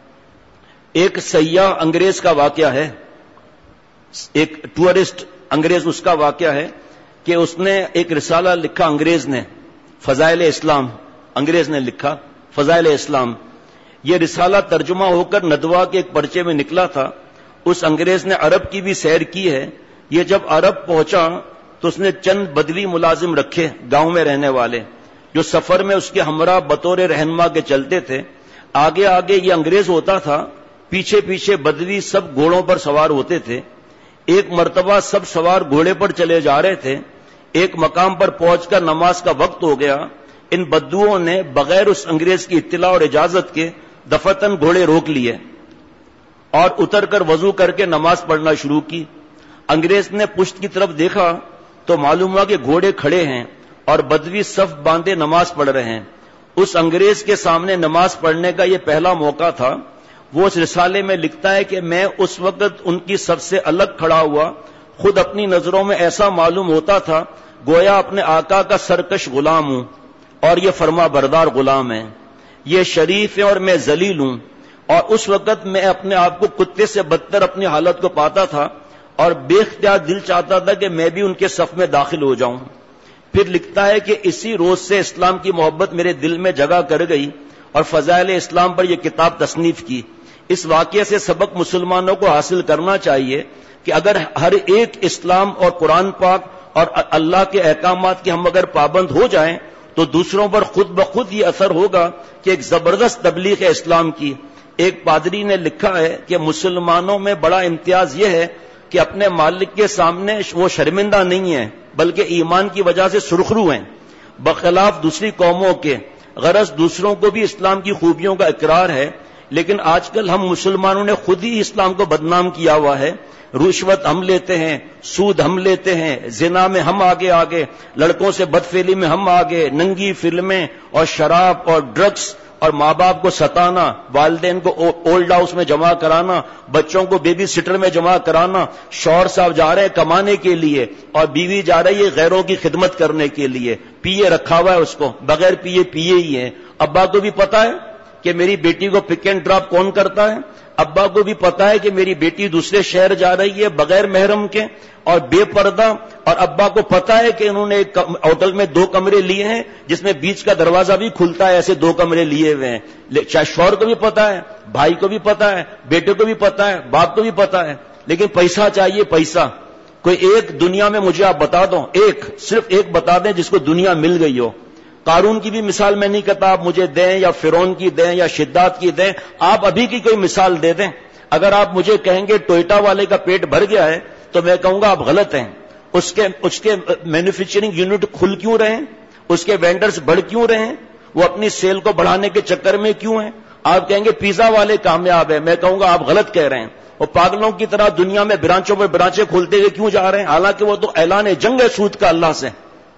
ایک سیاح انگریز کا واقعہ ہے، ایک ٹورسٹ انگریز، اس کا واقعہ ہے کہ اس نے ایک رسالہ لکھا، انگریز نے فضائل اسلام، انگریز نے لکھا فضائل اسلام. یہ رسالہ ترجمہ ہو کر ندوہ کے ایک پرچے میں نکلا تھا. اس انگریز نے عرب کی بھی سیر کی ہے. یہ جب عرب پہنچا تو اس نے چند بدوی ملازم رکھے گاؤں میں رہنے والے، جو سفر میں اس کے ہمراہ بطور رہنما کے چلتے تھے. آگے آگے یہ انگریز ہوتا تھا، پیچھے پیچھے بدوی سب گھوڑوں پر سوار ہوتے تھے. ایک مرتبہ سب سوار گھوڑے پر چلے جا رہے تھے. ایک مقام پر پہنچ کر نماز کا وقت ہو گیا. ان بدوؤں نے بغیر اس انگریز کی اطلاع اور اجازت کے دفتن گھوڑے روک لیے اور اتر کر وضو کر کے نماز پڑھنا شروع کی. انگریز نے پشت کی طرف دیکھا تو معلوم ہوا کہ گھوڑے کھڑے ہیں اور بدوی صف باندھے نماز پڑھ رہے ہیں. اس انگریز کے سامنے نماز پڑھنے کا یہ پہلا موقع تھا. وہ اس رسالے میں لکھتا ہے کہ میں اس وقت ان کی سب سے الگ کھڑا ہوا، خود اپنی نظروں میں ایسا معلوم ہوتا تھا گویا اپنے آقا کا سرکش غلام ہوں اور یہ فرما بردار غلام ہے. یہ شریف ہے اور میں ذلیل ہوں. اور اس وقت میں اپنے آپ کو کتے سے بدتر اپنی حالت کو پاتا تھا اور بے اختیار دل چاہتا تھا کہ میں بھی ان کے صف میں داخل ہو جاؤں. پھر لکھتا ہے کہ اسی روز سے اسلام کی محبت میرے دل میں جگہ کر گئی اور فضائل اسلام پر یہ کتاب تصنیف کی. اس واقعے سے سبق مسلمانوں کو حاصل کرنا چاہیے کہ اگر ہر ایک اسلام اور قرآن پاک اور اللہ کے احکامات کے ہم اگر پابند ہو جائیں تو دوسروں پر خود بخود یہ اثر ہوگا کہ ایک زبردست تبلیغ ہے اسلام کی. ایک پادری نے لکھا ہے کہ مسلمانوں میں بڑا امتیاز یہ ہے کہ اپنے مالک کے سامنے وہ شرمندہ نہیں ہیں بلکہ ایمان کی وجہ سے سرخرو ہیں، بخلاف دوسری قوموں کے. غرض دوسروں کو بھی اسلام کی خوبیوں کا اقرار ہے، لیکن آج کل ہم مسلمانوں نے خود ہی اسلام کو بدنام کیا ہوا ہے. رشوت ہم لیتے ہیں، سود ہم لیتے ہیں، زنا میں ہم آگے، لڑکوں سے بدفعلی میں ہم آگے، ننگی فلمیں اور شراب اور ڈرگس اور ماں باپ کو ستانا، والدین کو اولڈ ہاؤس میں جمع کرانا، بچوں کو بیبی سٹر میں جمع کرانا. شوہر صاحب جا رہے ہیں کمانے کے لیے اور بیوی جا رہی ہے غیروں کی خدمت کرنے کے لیے. پیے رکھا ہوا ہے اس کو، بغیر پیے ہی ہے. ابا کو بھی پتا ہے کہ میری بیٹی کو پک اینڈ ڈراپ کون کرتا ہے، ابا کو بھی پتا ہے کہ میری بیٹی دوسرے شہر جا رہی ہے بغیر محرم کے اور بے پردہ، اور ابا کو پتا ہے کہ انہوں نے ایک ہوٹل میں 2 کمرے لیے ہیں جس میں بیچ کا دروازہ بھی کھلتا ہے، ایسے 2 کمرے لیے ہوئے ہیں. چاہے شوہر کو بھی پتا ہے، بھائی کو بھی پتا ہے، بیٹے کو بھی پتا ہے، باپ کو بھی پتا ہے، لیکن پیسہ چاہیے، پیسہ. کوئی ایک دنیا میں مجھے آپ بتا دو، صرف ایک بتا دیں جس کو دنیا مل گئی ہو. قارون کی بھی مثال میں نہیں کہتا آپ مجھے دیں، یا فرعون کی دیں، یا شداد کی دیں، آپ ابھی کی کوئی مثال دے دیں. اگر آپ مجھے کہیں گے ٹوئٹا والے کا پیٹ بھر گیا ہے تو میں کہوں گا آپ غلط ہیں. اس کے مینوفیکچرنگ یونٹ کھل کیوں رہے ہیں، اس کے وینڈرز بڑھ کیوں رہے ہیں، وہ اپنی سیل کو بڑھانے کے چکر میں کیوں ہیں. آپ کہیں گے پیزا والے کامیاب ہیں، میں کہوں گا آپ غلط کہہ رہے ہیں. وہ پاگلوں کی طرح دنیا میں برانچوں پر برانچیں کھولتے ہوئے کیوں جا رہے ہیں، حالانکہ وہ تو اعلان جنگ ہے سود کا اللہ سے.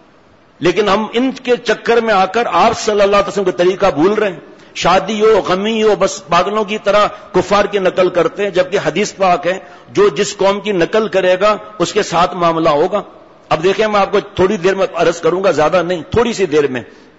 لیکن ہم ان کے چکر میں آ کر آپ صلی اللہ علیہ وسلم کا طریقہ بھول رہے ہیں. شادی ہو، غمی ہو، بس پاگلوں کی طرح کفار کی نقل کرتے ہیں، جبکہ حدیث پاک ہے جو جس قوم کی نقل کرے گا اس کے ساتھ معاملہ ہوگا. اب دیکھیں میں آپ کو تھوڑی دیر میں عرض کروں گا، زیادہ نہیں، تھوڑی سی دیر میں.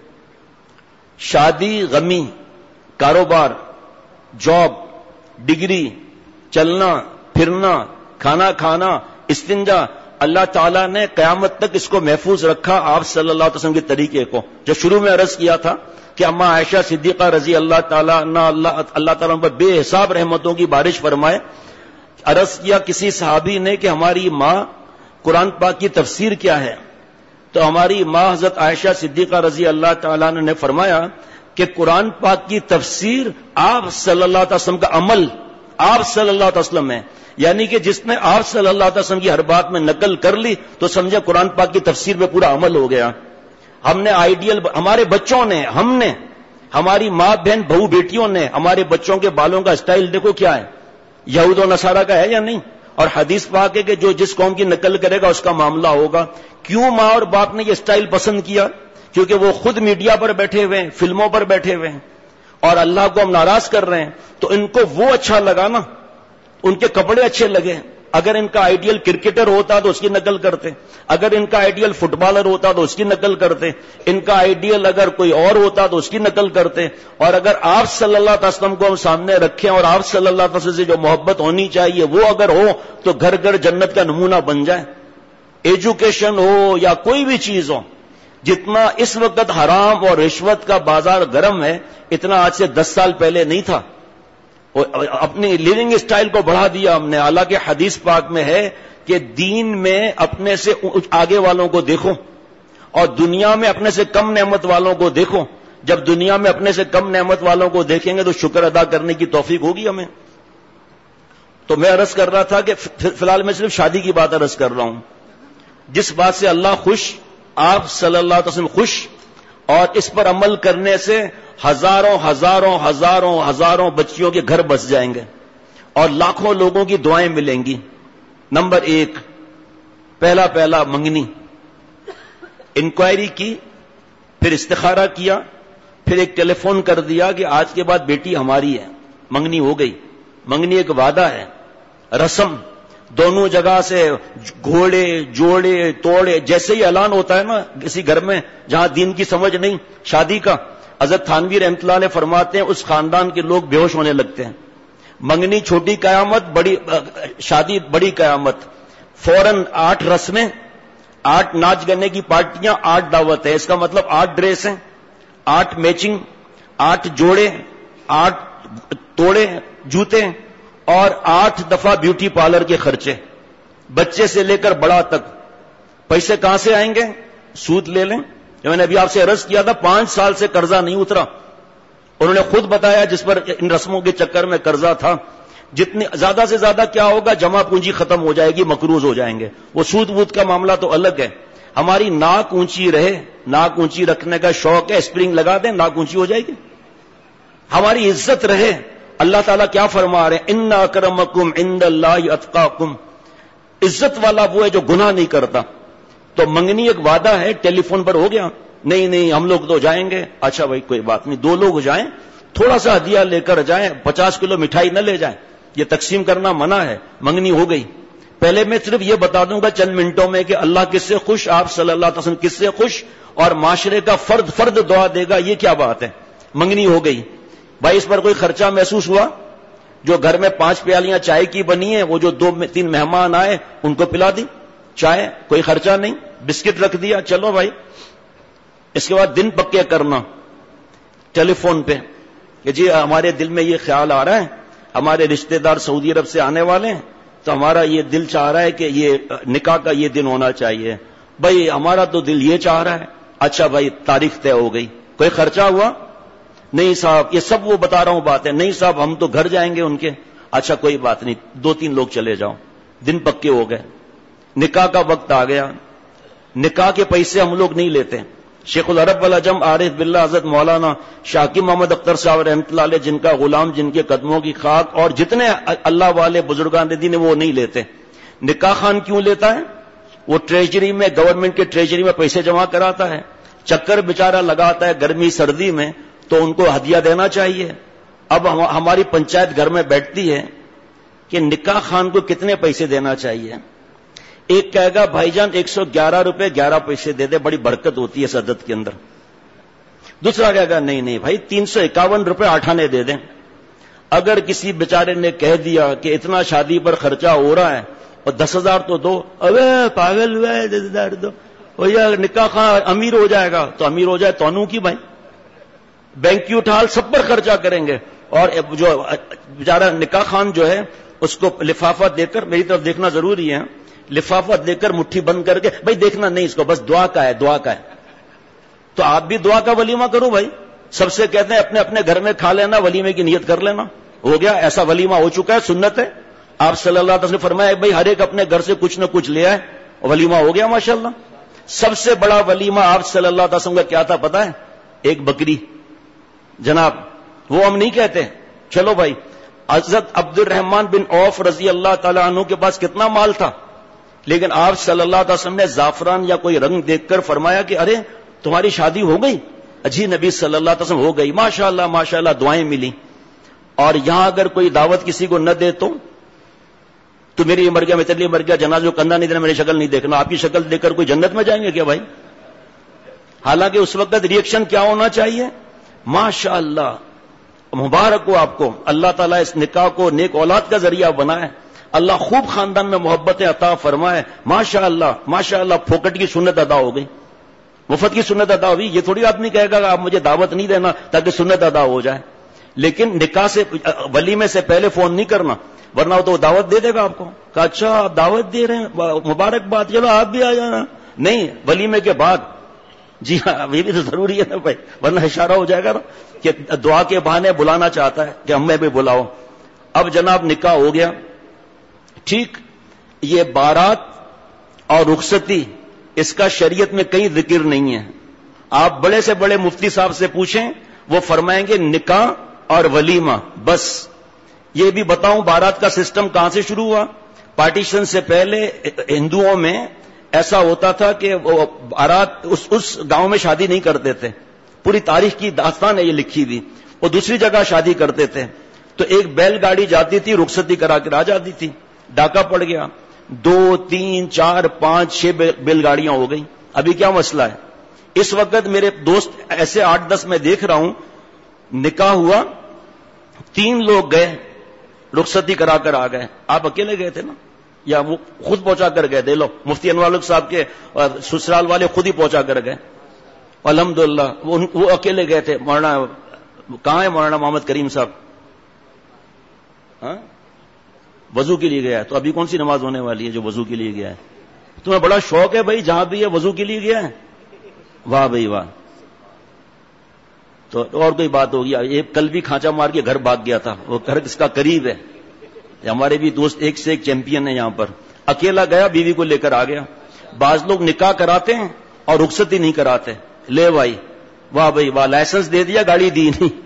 شادی، غمی، کاروبار، جاب، ڈگری، چلنا پھرنا، کھانا کھانا، استنجا، اللہ تعالیٰ نے قیامت تک اس کو محفوظ رکھا آپ صلی اللہ علیہ وسلم کے طریقے کو. جو شروع میں عرض کیا تھا کہ اما عائشہ صدیقہ رضی اللہ تعالیٰ عنہ، اللہ تعالیٰ پر بے حساب رحمتوں کی بارش فرمائے. عرض کیا کسی صحابی نے کہ ہماری ماں قرآن پاک کی تفسیر کیا ہے؟ تو ہماری ماں حضرت عائشہ صدیقہ رضی اللہ تعالیٰ عنہ نے فرمایا کہ قرآن پاک کی تفسیر آپ صلی اللہ علیہ وسلم کا عمل، آپ صلی اللہ علیہ وسلم ہے، یعنی کہ جس نے آپ صلی اللہ علیہ وسلم کی ہر بات میں نقل کر لی تو سمجھے قرآن پاک کی تفسیر پہ پورا عمل ہو گیا. ہم نے آئیڈیل، ہمارے بچوں نے، ہم نے، ہماری ماں بہن بہو بیٹیوں نے ہمارے بچوں کے بالوں کا سٹائل دیکھو کیا ہے، یہود و نصارہ کا ہے یا نہیں؟ اور حدیث پاک ہے کہ جو جس قوم کی نقل کرے گا اس کا معاملہ ہوگا. کیوں ماں اور باپ نے یہ سٹائل پسند کیا؟ کیونکہ وہ خود میڈیا پر بیٹھے ہوئے ہیں، فلموں پر بیٹھے ہوئے ہیں، اور اللہ کو ہم ناراض کر رہے ہیں تو ان کو وہ اچھا لگا نا، ان کے کپڑے اچھے لگے. اگر ان کا آئیڈیل کرکٹر ہوتا تو اس کی نقل کرتے، اگر ان کا آئیڈیل فٹ بالر ہوتا تو اس کی نقل کرتے، ان کا آئیڈیل اگر کوئی اور ہوتا تو اس کی نقل کرتے. اور اگر آپ صلی اللہ علیہ وسلم کو ہم سامنے رکھیں اور آپ صلی اللہ علیہ وسلم سے جو محبت ہونی چاہیے وہ اگر ہو تو گھر گھر جنت کا نمونہ بن جائے. ایجوکیشن ہو یا کوئی بھی چیز ہو، جتنا اس وقت حرام اور رشوت کا بازار گرم ہے اتنا آج سے 10 سال پہلے نہیں تھا. اپنی لیونگ اسٹائل کو بڑھا دیا ہم نے. حالانکہ حدیث پاک میں ہے کہ دین میں اپنے سے آگے والوں کو دیکھو اور دنیا میں اپنے سے کم نعمت والوں کو دیکھو. جب دنیا میں اپنے سے کم نعمت والوں کو دیکھیں گے تو شکر ادا کرنے کی توفیق ہوگی ہمیں. تو میں عرض کر رہا تھا کہ فی الحال میں صرف شادی کی بات عرض کر رہا ہوں. جس بات سے اللہ خوش، آپ صلی اللہ علیہ وسلم خوش، اور اس پر عمل کرنے سے ہزاروں ہزاروں ہزاروں ہزاروں بچیوں کے گھر بس جائیں گے اور لاکھوں لوگوں کی دعائیں ملیں گی. نمبر 1، پہلا منگنی. انکوائری کی، پھر استخارہ کیا، پھر ایک ٹیلی فون کر دیا کہ آج کے بعد بیٹی ہماری ہے. منگنی ہو گئی. منگنی ایک وعدہ ہے، رسم. دونوں جگہ سے گھوڑے جوڑے توڑے، جیسے ہی اعلان ہوتا ہے نا کسی گھر میں جہاں دین کی سمجھ نہیں شادی کا، حضرت تھانوی رحمۃ اللہ علیہ فرماتے ہیں اس خاندان کے لوگ بے ہوش ہونے لگتے ہیں. منگنی چھوٹی قیامت، بڑی شادی بڑی قیامت. فوراً 8 رسمیں، 8 ناچ گانے کی پارٹیاں، 8 دعوت ہے. اس کا مطلب 8 ڈریسیں، 8 میچنگ، 8 جوڑے، 8 توڑے جوتے، اور 8 دفعہ بیوٹی پارلر کے خرچے، بچے سے لے کر بڑا تک. پیسے کہاں سے آئیں گے؟ سود لے لیں. میں نے ابھی آپ سے عرض کیا تھا 5 سال سے قرضہ نہیں اترا. انہوں نے خود بتایا جس پر ان رسموں کے چکر میں قرضہ تھا. جتنی زیادہ سے زیادہ کیا ہوگا، جمع پونجی ختم ہو جائے گی، مقروض ہو جائیں گے. وہ سود وود کا معاملہ تو الگ ہے. ہماری ناک اونچی رہے، ناک اونچی رکھنے کا شوق ہے، اسپرنگ لگا دیں ناک اونچی ہو جائے گی. ہماری عزت رہے. اللہ تعالیٰ کیا فرما رہے ہیں؟ ان اکرمکم عند اللہ اتقاکم. عزت والا وہ ہے جو گناہ نہیں کرتا. تو منگنی ایک وعدہ ہے، ٹیلی فون پر ہو گیا، نہیں ہم لوگ تو جائیں گے. اچھا بھائی کوئی بات نہیں، 2 لوگ جائیں، تھوڑا سا ہدیہ لے کر جائیں، 50 کلو مٹھائی نہ لے جائیں، یہ تقسیم کرنا منع ہے. منگنی ہو گئی. پہلے میں صرف یہ بتا دوں گا چند منٹوں میں کہ اللہ کس سے خوش، آپ صلی اللہ علیہ وسلم کس سے خوش، اور معاشرے کا فرد دعا دے گا. یہ کیا بات ہے؟ منگنی ہو گئی. بھائی اس پر کوئی خرچہ محسوس ہوا؟ جو گھر میں 5 پیالیاں چائے کی بنی ہیں، وہ جو 2-3 مہمان آئے ان کو پلا دی چائے، کوئی خرچہ نہیں. بسکٹ رکھ دیا، چلو بھائی. اس کے بعد دن پکے کرنا ٹیلی فون پہ کہ جی ہمارے دل میں یہ خیال آ رہا ہے، ہمارے رشتہ دار سعودی عرب سے آنے والے ہیں تو ہمارا یہ دل چاہ رہا ہے کہ یہ نکاح کا یہ دن ہونا چاہیے. بھائی ہمارا تو دل یہ چاہ رہا ہے. اچھا بھائی تاریخ طے ہو گئی. کوئی خرچہ ہوا؟ نہیں صاحب. یہ سب وہ بتا رہا ہوں بات ہے. نہیں صاحب ہم تو گھر جائیں گے ان کے. اچھا کوئی بات نہیں، 2-3 لوگ چلے جاؤ. دن پکے ہو گئے. نکاح کا وقت آ گیا. نکاح کے پیسے ہم لوگ نہیں لیتے. شیخ العرب والعجم عارف باللہ حضرت مولانا شاکی محمد اختر صاحب رحمۃ اللہ علیہ، جن کا غلام، جن کے قدموں کی خاک، اور جتنے اللہ والے بزرگان دین وہ نہیں لیتے. نکاح خان کیوں لیتا ہے؟ وہ ٹریجری میں، گورنمنٹ کے ٹریجری میں پیسے جمع کراتا ہے، چکر بیچارہ لگاتا ہے گرمی سردی میں، تو ان کو ہدیہ دینا چاہیے. اب ہماری پنچایت گھر میں بیٹھتی ہے کہ نکاح خان کو کتنے پیسے دینا چاہیے. ایک کہے گا بھائی جان 111 روپے 11 پیسے دے دے، بڑی برکت ہوتی ہے صدت کے اندر. دوسرا کہے گا نہیں بھائی 351 روپے 8 آنے دے دیں. اگر کسی بیچارے نے کہہ دیا کہ اتنا شادی پر خرچہ ہو رہا ہے اور 10,000 تو دو، ابے پاگل ہوئے 10,000 دو، اور یہ نکاح خان امیر ہو جائے گا. تو امیر ہو جائے تو کی بھائی، بینک کی اٹھال سب پر خرچہ کریں گے. اور جو بیچارہ نکاح خان جو ہے اس کو لفافہ دے کر، میری طرف دیکھنا ضروری ہے، لفافہ دے کر مٹھی بند کر کے، بھائی دیکھنا نہیں اس کو، بس دعا کا ہے، دعا کا ہے. تو آپ بھی دعا کا ولیمہ کرو بھائی. سب سے کہتے ہیں اپنے اپنے گھر میں کھا لینا، ولیمے کی نیت کر لینا. ہو گیا، ایسا ولیمہ ہو چکا ہے، سنت ہے. آپ صلی اللہ علیہ وسلم نے فرمایا بھائی ہر ایک اپنے گھر سے کچھ نہ کچھ لے آئے، ولیمہ ہو گیا ماشاءاللہ. سب سے بڑا ولیمہ آپ صلی اللہ علیہ وسلم کا کیا تھا پتہ ہے؟ ایک بکری. جناب وہ ہم نہیں کہتے. چلو بھائی، حضرت عبد الرحمن بن عوف رضی اللہ تعالیٰ عنہ کے پاس کتنا مال تھا، لیکن آپ صلی اللہ علیہ وسلم نے زعفران یا کوئی رنگ دیکھ کر فرمایا کہ ارے تمہاری شادی ہو گئی؟ جی نبی صلی اللہ علیہ وسلم ہو گئی. ماشاءاللہ ماشاءاللہ، دعائیں ملی. اور یہاں اگر کوئی دعوت کسی کو نہ دے تو میری مر گیا، میں چلیے مر گیا، جنازے کو کندھا نہیں دینا، میری شکل نہیں دیکھنا. آپ کی شکل دیکھ کر کوئی جنت میں جائیں گے کیا بھائی؟ حالانکہ اس وقت ریئیکشن کیا ہونا چاہیے؟ ماشاءاللہ، مبارک ہو آپ کو، اللہ تعالیٰ اس نکاح کو نیک اولاد کا ذریعہ بنائے، اللہ خوب خاندان میں محبتیں عطا فرمائے. ماشاءاللہ ماشاءاللہ، پھوکٹ کی سنت ادا ہو گئی، مفت کی سنت ادا ہوئی. یہ تھوڑی آدمی کہے گا کہ آپ مجھے دعوت نہیں دینا تاکہ سنت ادا ہو جائے. لیکن نکاح سے، ولیمے سے پہلے فون نہیں کرنا، ورنہ تو دعوت دے دے گا آپ کو. کہ اچھا آپ دعوت دے رہے ہیں، مبارکباد، چلو آپ بھی آ جانا. نہیں، ولیمے کے بعد. جی ہاں، یہ بھی تو ضروری ہے نا بھائی، ورنہ اشارہ ہو جائے گا نا کہ دعا کے بہانے بلانا چاہتا ہے کہ ہمیں بھی بلاؤ. اب جناب نکاح ہو گیا، ٹھیک. یہ بارات اور رخصتی، اس کا شریعت میں کہیں ذکر نہیں ہے. آپ بڑے سے بڑے مفتی صاحب سے پوچھیں، وہ فرمائیں گے نکاح اور ولیمہ بس. یہ بھی بتاؤں بارات کا سسٹم کہاں سے شروع ہوا؟ پارٹیشن سے پہلے ہندوؤں میں ایسا ہوتا تھا کہ وہ بارات اس گاؤں میں شادی نہیں کرتے تھے. پوری تاریخ کی داستان ہے یہ لکھی ہوئی. وہ دوسری جگہ شادی کرتے تھے تو ایک بیل گاڑی جاتی تھی، رخصتی کرا کر آ جاتی تھی. ڈاکہ پڑ گیا، 2 3 4 5 6 بیل گاڑیاں ہو گئی. ابھی کیا مسئلہ ہے؟ اس وقت میرے دوست ایسے 8-10 میں دیکھ رہا ہوں، نکاح ہوا، 3 لوگ گئے، رخصتی کرا کر آ گئے. آپ اکیلے گئے تھے نا یا وہ خود پہنچا کر گئے؟ دے لو، مفتی انوار الحق صاحب کے سسرال والے خود ہی پہنچا کر گئے. الحمدللہ وہ اکیلے گئے تھے. مولانا کہاں ہے مولانا محمد کریم صاحب؟ ہاں، وضو کے لیے گیا ہے. تو ابھی کون سی نماز ہونے والی ہے جو وضو کے لیے گیا ہے؟ تمہیں بڑا شوق ہے بھائی، جہاں بھی ہے وضو کے لیے گیا ہے. واہ بھائی واہ. تو اور کوئی بات ہوگی. یہ کل بھی کھانچا مار کے گھر بھاگ گیا تھا، وہ گھر اس کا قریب ہے. ہمارے بھی دوست ایک سے ایک چیمپئن ہیں یہاں پر. اکیلا گیا، بیوی کو لے کر آ گیا. بعض لوگ نکاح کراتے ہیں اور رخصتی نہیں کراتے. لے بھائی، واہ بھائی واہ، لائسنس دے دیا، گاڑی دی نہیں.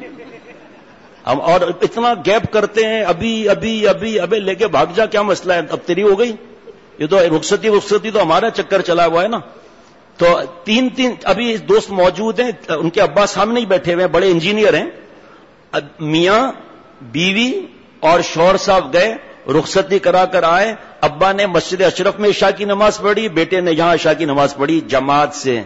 ہم اور اتنا گیپ کرتے ہیں، ابھی لے کے بھاگ جا، کیا مسئلہ ہے؟ اب تیری ہو گئی. یہ تو رخصتی تو ہمارا چکر چلا ہوا ہے نا. تو 3 ابھی دوست موجود ہیں، ان کے ابا سامنے ہی بیٹھے ہوئے ہیں، بڑے انجینئر ہیں. میاں بیوی اور شوہر صاحب گئے، رخصتی کرا کر آئے. ابا نے مسجد اشرف میں عشاء کی نماز پڑھی، بیٹے نے یہاں عشاء کی نماز پڑھی جماعت سے.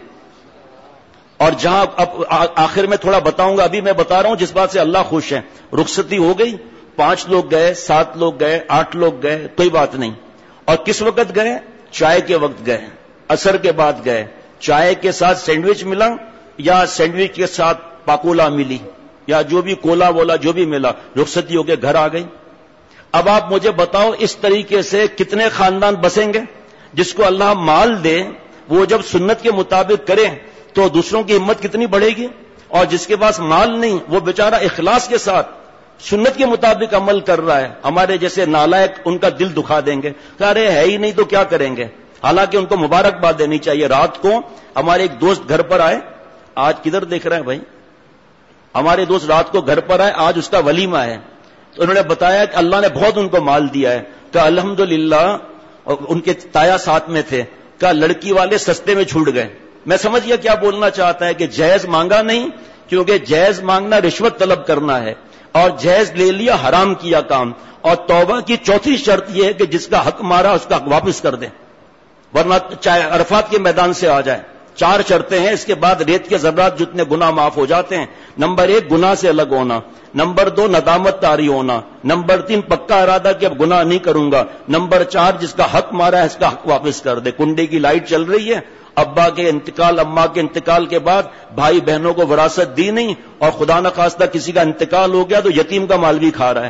اور جہاں اب آخر میں تھوڑا بتاؤں گا، ابھی میں بتا رہا ہوں جس بات سے اللہ خوش ہے. رخصتی ہو گئی، 5 لوگ گئے، 7 لوگ گئے، 8 لوگ گئے، کوئی بات نہیں. اور کس وقت گئے؟ چائے کے وقت گئے، عصر کے بعد گئے. چائے کے ساتھ سینڈوچ ملا یا سینڈوچ کے ساتھ پاکولا ملی یا جو بھی کولا وولا جو بھی ملا، رخصتی ہو کے گھر آ گئی. اب آپ مجھے بتاؤ اس طریقے سے کتنے خاندان بسیں گے؟ جس کو اللہ مال دے وہ جب سنت کے مطابق کرے تو دوسروں کی ہمت کتنی بڑھے گی. اور جس کے پاس مال نہیں وہ بیچارہ اخلاص کے ساتھ سنت کے مطابق عمل کر رہا ہے. ہمارے جیسے نالائق ان کا دل دکھا دیں گے کہ ارے ہے ہی نہیں تو کیا کریں گے. حالانکہ ان کو مبارکباد دینی چاہیے. رات کو ہمارے ایک دوست گھر پر آئے، آج کدھر دیکھ رہے ہیں بھائی؟ ہمارے دوست رات کو گھر پر آئے، آج اس کا ولیمہ ہے. تو انہوں نے بتایا کہ اللہ نے بہت ان کو مال دیا ہے. کہ الحمدللہ، ان کے تایا ساتھ میں تھے، کہ لڑکی والے سستے میں چھوٹ گئے. میں سمجھ گیا کیا بولنا چاہتا ہے کہ جائز مانگا نہیں، کیونکہ جائز مانگنا رشوت طلب کرنا ہے، اور جائز لے لیا حرام کیا کام. اور توبہ کی چوتھی شرط یہ ہے کہ جس کا حق مارا اس کا حق واپس کر دے، ورنہ چاہے عرفات کے میدان سے آ جائے. 4 شرطیں ہیں، اس کے بعد ریت کے ذرات جتنے گناہ معاف ہو جاتے ہیں. نمبر 1 گناہ سے الگ ہونا، نمبر 2 ندامت طاری ہونا، نمبر 3 پکا ارادہ کہ اب گناہ نہیں کروں گا، نمبر 4 جس کا حق مارا ہے اس کا حق واپس کر دے. کنڈے کی لائٹ چل رہی ہے، ابا کے انتقال اماں کے انتقال کے بعد بھائی بہنوں کو وراثت دی نہیں، اور خدا نخواستہ کسی کا انتقال ہو گیا تو یتیم کا مال بھی کھا رہا ہے.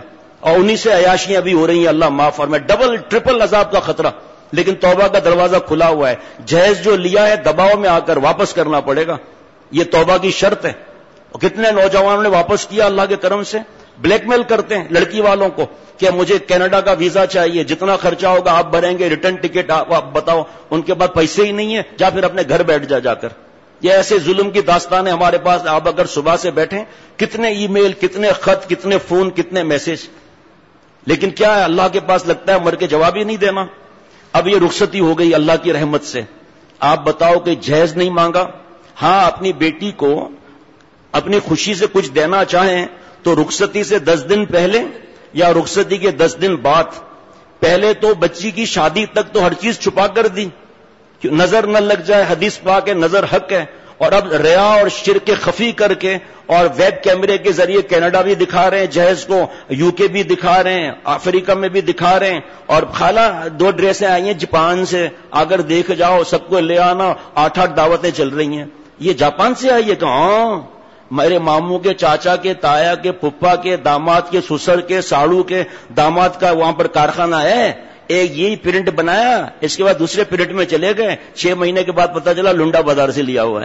اور انہی سے عیاشیاں بھی ہو رہی ہیں. اللہ معاف فرمائے. ڈبل ٹرپل عذاب کا خطرہ. لیکن توبہ کا دروازہ کھلا ہوا ہے. جہیز جو لیا ہے دباؤ میں آ کر واپس کرنا پڑے گا. یہ توبہ کی شرط ہے. اور کتنے نوجوانوں نے واپس کیا اللہ کے کرم سے. بلیک میل کرتے ہیں لڑکی والوں کو کہ مجھے کینیڈا کا ویزا چاہیے, جتنا خرچہ ہوگا آپ بھریں گے, ریٹرن ٹکٹ آپ بتاؤ. ان کے پاس پیسے ہی نہیں ہے, جا پھر اپنے گھر بیٹھ جا کر. یہ ایسے ظلم کی داستانیں ہمارے پاس. آپ اگر صبح سے بیٹھیں, کتنے ای میل, کتنے خط, کتنے فون, کتنے میسج. لیکن کیا ہے, اللہ کے پاس لگتا ہے مر کے جواب ہی نہیں دینا. اب یہ رخصتی ہو گئی اللہ کی رحمت سے. آپ بتاؤ کہ جہیز نہیں مانگا. ہاں, اپنی بیٹی کو اپنی خوشی سے کچھ دینا چاہیں تو رخصتی سے 10 دن پہلے یا رخصتی کے 10 دن بعد. پہلے تو بچی کی شادی تک تو ہر چیز چھپا کر دی, نظر نہ لگ جائے. حدیث پاک ہے نظر حق ہے. اور اب ریا اور شرک خفی کر کے اور ویب کیمرے کے ذریعے کینیڈا بھی دکھا رہے ہیں جہیز کو, یو کے بھی دکھا رہے ہیں, افریقہ میں بھی دکھا رہے ہیں. اور خالہ 2 ڈریسیں آئی ہیں جاپان سے, اگر دیکھ جاؤ سب کو لے آنا. 8 دعوتیں چل رہی ہیں. یہ جاپان سے آئی ہے کہ ہاں میرے ماموں کے, چاچا کے, تایا کے, پھپھا کے, داماد کے, سسر کے, ساڑو کے داماد کا وہاں پر کارخانہ ہے. ایک یہی پرنٹ بنایا, اس کے بعد دوسرے پرنٹ میں چلے گئے. 6 مہینے کے بعد پتا چلا لنڈا بازار سے لیا ہوا ہے.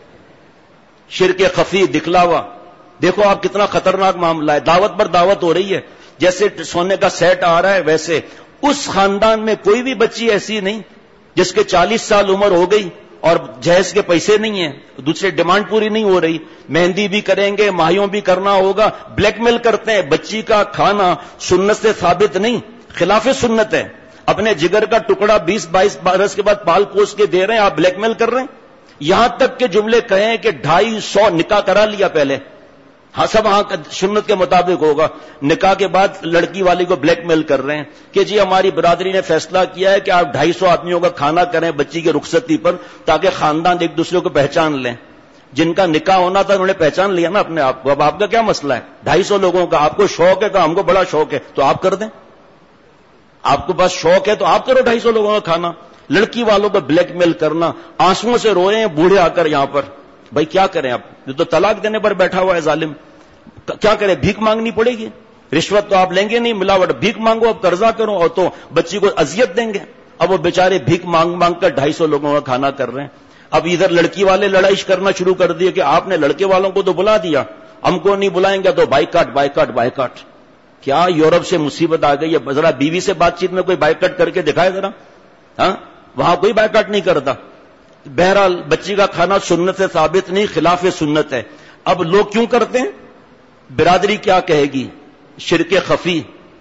شرک خفی دکھلاوا. دیکھو آپ کتنا خطرناک معاملہ ہے. دعوت پر دعوت ہو رہی ہے, جیسے سونے کا سیٹ آ رہا ہے ویسے. اس خاندان میں کوئی بھی بچی ایسی نہیں جس کے 40 سال عمر ہو گئی اور جہیز کے پیسے نہیں ہیں, دوسرے ڈیمانڈ پوری نہیں ہو رہی. مہندی بھی کریں گے, ماہیوں بھی کرنا ہوگا. بلیک میل کرتے ہیں. بچی کا کھانا سنت سے ثابت نہیں, خلاف سنت ہے. اپنے جگر کا ٹکڑا 20-22 برس کے بعد پال پوس کے دے رہے ہیں, آپ بلیک میل کر رہے ہیں. یہاں تک کہ جملے کہیں کہ 250 نکاح کرا لیا پہلے. ہاں سب ہاں سنت کے مطابق ہوگا. نکاح کے بعد لڑکی والی کو بلیک میل کر رہے ہیں کہ جی ہماری برادری نے فیصلہ کیا ہے کہ آپ 250 آدمیوں کا کھانا کریں بچی کی رخصتی پر, تاکہ خاندان ایک دوسرے کو پہچان لیں. جن کا نکاح ہونا تھا انہوں نے پہچان لیا نا اپنے آپ کو. اب آپ کا کیا مسئلہ ہے؟ 250 لوگوں کا. آپ کو شوق ہے کہ ہم کو بڑا شوق ہے تو آپ کر دیں. آپ کو بس شوق ہے تو آپ کرو 250 لوگوں کا کھانا. لڑکی والوں کو بلیک میل کرنا. آنسوؤں سے روئے ہیں بوڑھے آ کر یہاں پر. بھائی کیا کریں آپ, یہ تو طلاق دینے پر بیٹھا ہوا ہے ظالم. کیا کریں, بھیک مانگنی پڑے گی. رشوت تو آپ لیں گے نہیں, ملاوٹ. بھیک مانگو, اب قرضہ کرو, اور تو بچی کو اذیت دیں گے. اب وہ بیچارے بھیک مانگ مانگ کر 250 لوگوں کا کھانا کر رہے ہیں. اب ادھر لڑکی والے لڑائی کرنا شروع کر دیے کہ آپ نے لڑکے والوں کو تو بلا دیا, ہم کو نہیں بلائیں گے تو بائیکاٹ بائیکاٹ بائیکاٹ. کیا یورپ سے مصیبت آ گئی ہے. ذرا بیوی سے بات چیت میں کوئی بائیکاٹ کر کے دکھائے ذرا. ہاں, وہاں کوئی بائیکاٹ نہیں کرتا. بہرحال بچی کا کھانا سنت سے ثابت نہیں, خلاف سنت ہے. اب لوگ کیوں کرتے ہیں؟ برادری کیا کہے گی؟ شرک خفی.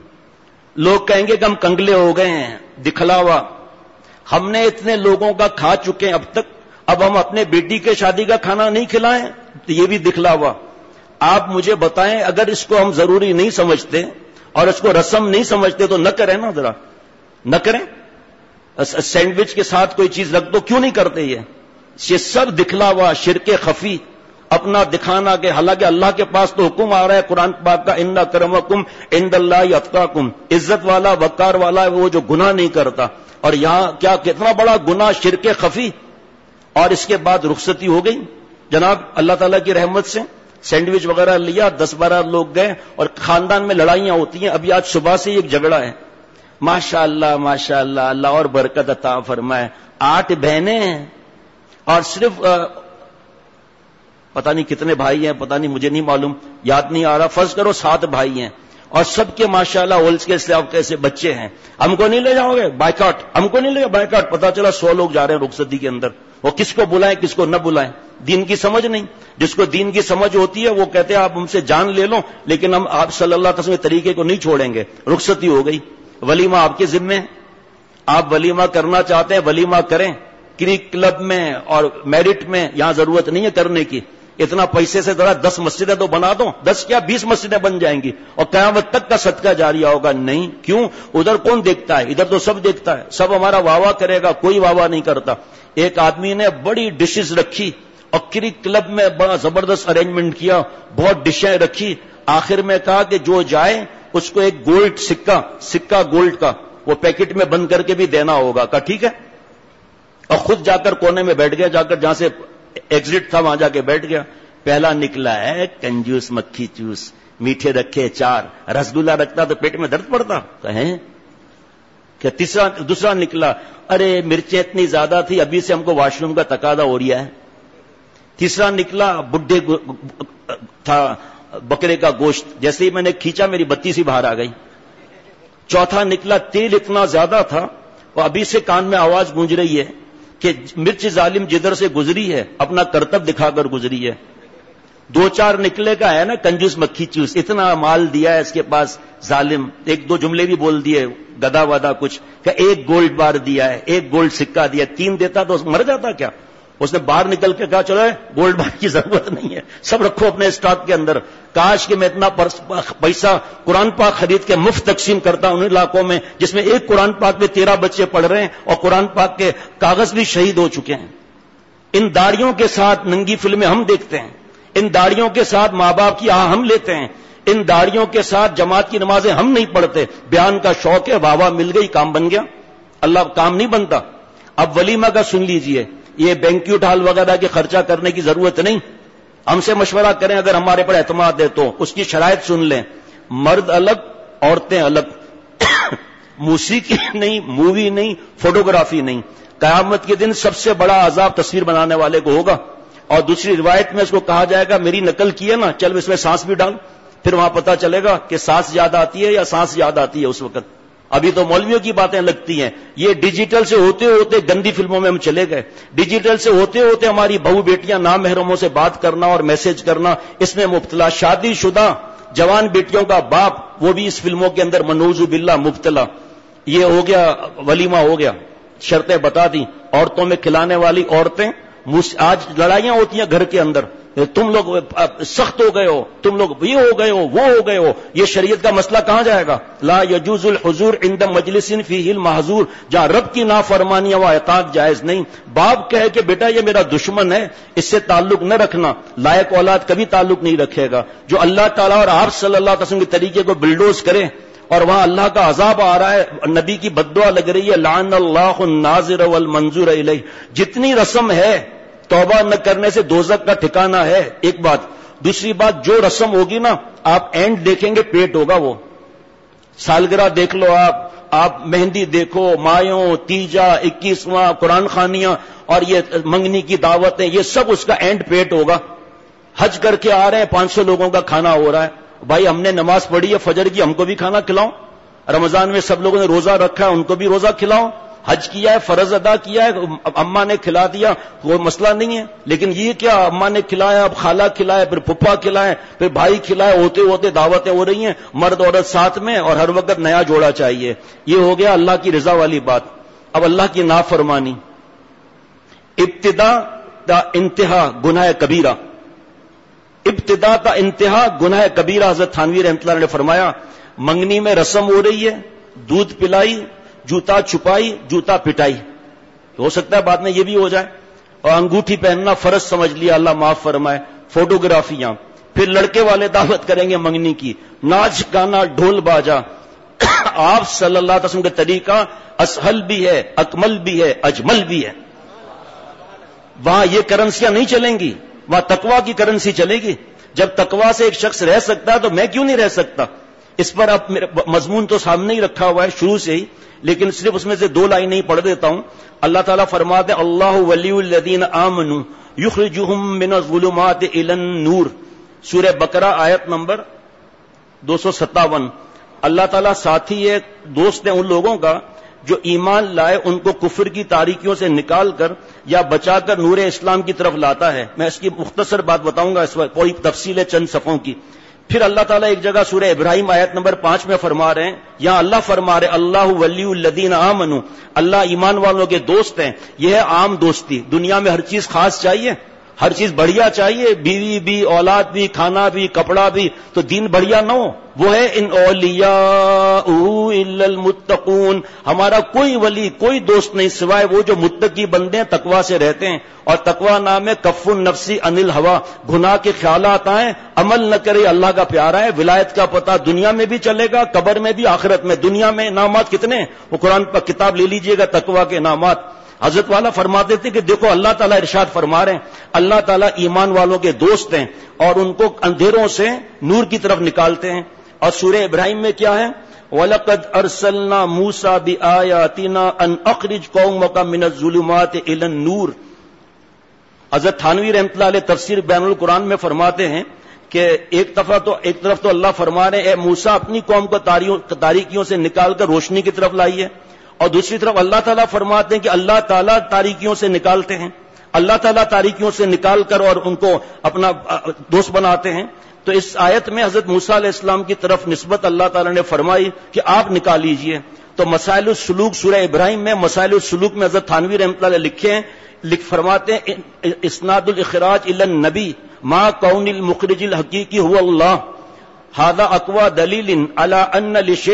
لوگ کہیں گے کہ ہم کنگلے ہو گئے ہیں, دکھلاوا. ہم نے اتنے لوگوں کا کھا چکے ہیں اب تک, اب ہم اپنے بیٹی کے شادی کا کھانا نہیں کھلائیں تو یہ بھی دکھلاوا. آپ مجھے بتائیں, اگر اس کو ہم ضروری نہیں سمجھتے اور اس کو رسم نہیں سمجھتے تو نہ کریں نا, ذرا نہ کریں. سینڈوچ کے ساتھ کوئی چیز رکھ دو, کیوں نہیں کرتے؟ یہ سب دکھلاوا, شرک خفی, اپنا دکھانا. کہ حالانکہ اللہ کے پاس تو حکم آ رہا ہے قرآن پاک کا, ان اکرمکم عند اللہ اتقاکم. عزت والا وقار والا وہ جو گناہ نہیں کرتا. اور یہاں کیا کتنا بڑا گناہ, شرک خفی. اور اس کے بعد رخصتی ہو گئی جناب اللہ تعالیٰ کی رحمت سے. سینڈوچ وغیرہ لیا, 10-12 لوگ گئے اور خاندان میں لڑائیاں ہوتی ہیں. ابھی آج صبح سے ایک جھگڑا ہے. ماشاء اللہ ماشاء اللہ, اللہ اور برکت عطا فرمائے. 8 بہنیں ہیں اور صرف پتہ نہیں کتنے بھائی ہیں, پتہ نہیں, مجھے نہیں معلوم, یاد نہیں آ رہا. فرض کرو 7 بھائی ہیں اور سب کے ماشاءاللہ ہولس کے سلاف کیسے بچے ہیں. ہم کو نہیں لے جاؤ گے بائیکاٹ, ہم کو نہیں لے جاؤ بائیکاٹ. پتہ چلا 100 لوگ جا رہے ہیں رخصتی کے اندر. وہ کس کو بلائیں کس کو نہ بلائیں, دین کی سمجھ نہیں. جس کو دین کی سمجھ ہوتی ہے وہ کہتے ہیں آپ ہم سے جان لے لو, لیکن ہم آپ صلی اللہ علیہ وسلم کے طریقے کو نہیں چھوڑیں گے. رخصتی ہو گئی, ولیمہ آپ کے ذمے. آپ ولیمہ کرنا چاہتے ہیں ولیمہ کریں, کرک کلب میں اور میرٹ میں, یہاں ضرورت نہیں ہے کرنے کی. اتنا پیسے سے ذرا 10 مسجدیں تو بنا دو, 10 کیا 20 مسجدیں بن جائیں گی اور قیامت تک کا صدقہ جاریہ ہوگا. نہیں, کیوں؟ ادھر کون دیکھتا ہے, ادھر تو سب دیکھتا ہے. سب ہمارا واہ واہ کرے گا, کوئی واہ واہ نہیں کرتا. ایک آدمی نے بڑی ڈشز رکھی اور کرک کلب میں بڑا زبردست ارینجمنٹ کیا, بہت ڈشیں رکھی. آخر میں کہا کہ جو جائے اس کو ایک گولڈ سکہ گولڈ کا وہ پیکٹ میں بند کر کے بھی دینا ہوگا. کہا ٹھیک ہے, اور خود جا کر کونے میں بیٹھ گیا, جا کر جہاں سے ایگزٹ تھا وہاں جا کے بیٹھ گیا. پہلا نکلا ہے کنجوس مکھی چوس، میٹھے رکھے 4، رسگلہ رکھتا تو پیٹ میں درد پڑتا کہیں کہ دوسرا نکلا ارے مرچیں اتنی زیادہ تھی ابھی سے ہم کو واش روم کا تقاضا ہو رہا ہے۔ تیسرا نکلا بڈھے تھا بکرے کا گوشت، جیسے ہی میں نے کھینچا میری بتی سی باہر آ گئی۔ چوتھا نکلا تیل اتنا زیادہ تھا اور ابھی سے کان میں آواز گونج رہی ہے کہ مرچ ظالم جدھر سے گزری ہے اپنا کرتب دکھا کر گزری ہے۔ 2-4 نکلے کا ہے نا کنجوس مکھی چوس، اتنا مال دیا ہے اس کے پاس ظالم، 1-2 جملے بھی بول دیے گدا ودا کچھ کہ 1 گولڈ بار دیا ہے، 1 گولڈ سکہ دیا، 3 دیتا تو مر جاتا کیا؟ اس نے باہر نکل کے کہا چلو گولڈ بار کی ضرورت نہیں ہے، سب رکھو اپنے اسٹاک کے اندر، کاش کہ میں اتنا پیسہ قرآن پاک خرید کے مفت تقسیم کرتا ہوں ان علاقوں میں جس میں ایک قرآن پاک میں 13 بچے پڑھ رہے ہیں اور قرآن پاک کے کاغذ بھی شہید ہو چکے ہیں۔ ان داڑیوں کے ساتھ ننگی فلمیں ہم دیکھتے ہیں، ان داڑیوں کے ساتھ ماں باپ کی ہم لیتے ہیں، ان داڑیوں کے ساتھ جماعت کی نمازیں ہم نہیں پڑھتے، بیان کا شوق ہے، واہ واہ مل گئی کام بن گیا، اللہ کام نہیں بنتا۔ اب ولیمہ کا سن لیجئے، یہ بینکیوٹ ہال وغیرہ کے خرچہ کرنے کی ضرورت نہیں، ہم سے مشورہ کریں اگر ہمارے پر اعتماد ہے تو اس کی شرائط سن لیں، مرد الگ عورتیں الگ، موسیقی نہیں، مووی نہیں، فوٹوگرافی نہیں۔ قیامت کے دن سب سے بڑا عذاب تصویر بنانے والے کو ہوگا، اور دوسری روایت میں اس کو کہا جائے گا میری نقل کی ہے نا چل اس میں سانس بھی ڈال، پھر وہاں پتا چلے گا کہ سانس یاد آتی ہے یا سانس یاد آتی ہے اس وقت۔ ابھی تو مولویوں کی باتیں لگتی ہیں، یہ ڈیجیٹل سے ہوتے ہوتے گندی فلموں میں ہم چلے گئے، ڈیجیٹل سے ہوتے ہوتے ہماری بہو بیٹیاں نامحرموں سے بات کرنا اور میسج کرنا اس میں مبتلا، شادی شدہ جوان بیٹیوں کا باپ وہ بھی اس فلموں کے اندر منعوذ باللہ مبتلا۔ یہ ہو گیا ولیمہ، ہو گیا، شرطیں بتا دی، عورتوں میں کھلانے والی عورتیں، آج لڑائیاں ہوتی ہیں گھر کے اندر، تم لوگ سخت ہو گئے ہو، تم لوگ یہ ہو گئے ہو، وہ ہو گئے ہو، یہ شریعت کا مسئلہ کہاں جائے گا؟ لا یجوز الحضور عند مجلس فیہ المحظور، جہاں رب کی نافرمانیاں و اطاعت جائز نہیں۔ باپ کہے کہ بیٹا یہ میرا دشمن ہے، اس سے تعلق نہ رکھنا، لائق اولاد کبھی تعلق نہیں رکھے گا۔ جو اللہ تعالیٰ اور آپ صلی اللہ علیہ وسلم کے طریقے کو بلڈوز کرے اور وہاں اللہ کا عذاب آ رہا ہے، نبی کی بددعا لگ رہی ہے، لعن اللہ الناظر والمنظور الیہ، جتنی رسم ہے توبہ نہ کرنے سے دوزخ کا ٹھکانہ ہے، ایک بات۔ دوسری بات جو رسم ہوگی نا آپ اینڈ دیکھیں گے پیٹ ہوگا، وہ سالگرہ دیکھ لو، آپ مہندی دیکھو، مایوں، تیجا، 21واں، قرآن خوانیاں اور یہ منگنی کی دعوتیں، یہ سب اس کا اینڈ پیٹ ہوگا۔ حج کر کے آ رہے ہیں 500 لوگوں کا کھانا ہو رہا ہے، بھائی ہم نے نماز پڑھی ہے فجر کی، ہم کو بھی کھانا کھلاؤ۔ رمضان میں سب لوگوں نے روزہ رکھا ہے، ان کو بھی روزہ کھلاؤ۔ حج کیا ہے، فرض ادا کیا ہے، اماں نے کھلا دیا، وہ مسئلہ نہیں ہے، لیکن یہ کیا اماں نے کھلایا، اب خالہ کھلائے، پھر پھپھا کھلائے، پھر بھائی کھلائے، ہوتے ہوتے دعوتیں ہو رہی ہیں، مرد عورت ساتھ میں، اور ہر وقت نیا جوڑا چاہیے۔ یہ ہو گیا اللہ کی رضا والی بات۔ اب اللہ کی نافرمانی، ابتدا تا انتہا گناہ کبیرہ، ابتدا تا انتہا گناہ کبیرہ۔ حضرت تھانوی رحمۃ اللہ نے فرمایا منگنی میں رسم ہو رہی ہے، دودھ پلائی، جوتا چھپائی، جوتا پٹائی، ہو سکتا ہے بعد میں یہ بھی ہو جائے، اور انگوٹھی پہننا فرض سمجھ لیا، اللہ معاف فرمائے، فوٹوگرافیاں، پھر لڑکے والے دعوت کریں گے منگنی کی، ناچ گانا، ڈھول باجا۔ آپ صلی اللہ علیہ وسلم کا طریقہ اسہل بھی ہے، اکمل بھی ہے، اجمل بھی ہے۔ وہاں یہ کرنسیاں نہیں چلیں گی، وہاں تقویٰ کی کرنسی چلے گی۔ جب تقویٰ سے ایک شخص رہ سکتا ہے تو میں کیوں نہیں رہ سکتا؟ اس پر اب مضمون تو سامنے ہی رکھا ہوا ہے شروع سے ہی، لیکن صرف اس میں سے 2 لائن نہیں پڑھ دیتا ہوں۔ اللہ تعالیٰ فرماتے ہیں اللہ ولی الذین آمنوا یخرجہم من الظلمات الی النور، سورہ بقرہ آیت نمبر 257۔ اللہ تعالیٰ ساتھی ہے، دوست ہے ان لوگوں کا جو ایمان لائے، ان کو کفر کی تاریکیوں سے نکال کر یا بچا کر نور اسلام کی طرف لاتا ہے۔ میں اس کی مختصر بات بتاؤں گا، اس وقت کوئی تفصیل ہے چند صفحوں کی۔ پھر اللہ تعالیٰ ایک جگہ سورہ ابراہیم آیت نمبر 5 میں فرما رہے ہیں، یہاں اللہ فرما رہے اللہ ولی الذین آمنوا، اللہ ایمان والوں کے دوست ہیں۔ یہ ہے عام دوستی، دنیا میں ہر چیز خاص چاہیے، ہر چیز بڑھیا چاہیے، بیوی بھی، اولاد بھی، کھانا بھی، کپڑا بھی، تو دین بڑھیا نہ ہو۔ وہ ہے ان اولیاء الا المتقون، ہمارا کوئی ولی، کوئی دوست نہیں سوائے وہ جو متقی بندے ہیں، تقویٰ سے رہتے ہیں۔ اور تقویٰ نام ہے کف النفس عن الہوا، گناہ کے خیالات آئیں عمل نہ کرے، اللہ کا پیارا ہے۔ ولایت کا پتہ دنیا میں بھی چلے گا، قبر میں بھی، آخرت میں۔ دنیا میں انعامات کتنے ہیں؟ وہ قرآن پر کتاب لے لیجئے گا، تقویٰ کے انعامات۔ حضرت والا فرماتے تھے کہ دیکھو اللہ تعالیٰ ارشاد فرما رہے ہیں، اللہ تعالیٰ ایمان والوں کے دوست ہیں اور ان کو اندھیروں سے نور کی طرف نکالتے ہیں. اور سورہ ابراہیم میں کیا ہے؟ وَلَقَدْ أَرْسَلْنَا مُوسَى بِآيَاتِنَا أَنْ أَخْرِجْ قَوْمَكَ مِنَ الظُّلُمَاتِ إِلَى النُّورِ. حضرت تھانوی رحمۃ اللہ علیہ تفسیر بین القرآن میں فرماتے ہیں کہ ایک طرف تو اللہ فرما رہے ہیں اے موسیٰ اپنی قوم کو تاریکیوں سے نکال کر روشنی کی طرف لائیے، اور دوسری طرف اللہ تعالیٰ فرماتے ہیں کہ اللہ تعالیٰ تاریکیوں سے نکالتے ہیں، اللہ تعالیٰ تاریکیوں سے نکال کر اور ان کو اپنا دوست بناتے ہیں. تو اس آیت میں حضرت موسیٰ علیہ السلام کی طرف نسبت اللہ تعالیٰ نے فرمائی کہ آپ نکال لیجئے. تو مسائل السلوک سورہ ابراہیم میں مسائل السلوک میں حضرت تھانوی رحمۃ اللہ علیہ لکھے ہیں، فرماتے ہیں اسناد الاخراج الی النبی ما کون المخرج الحقیقی هو اللہ، هذا اقوى دلیل علی ان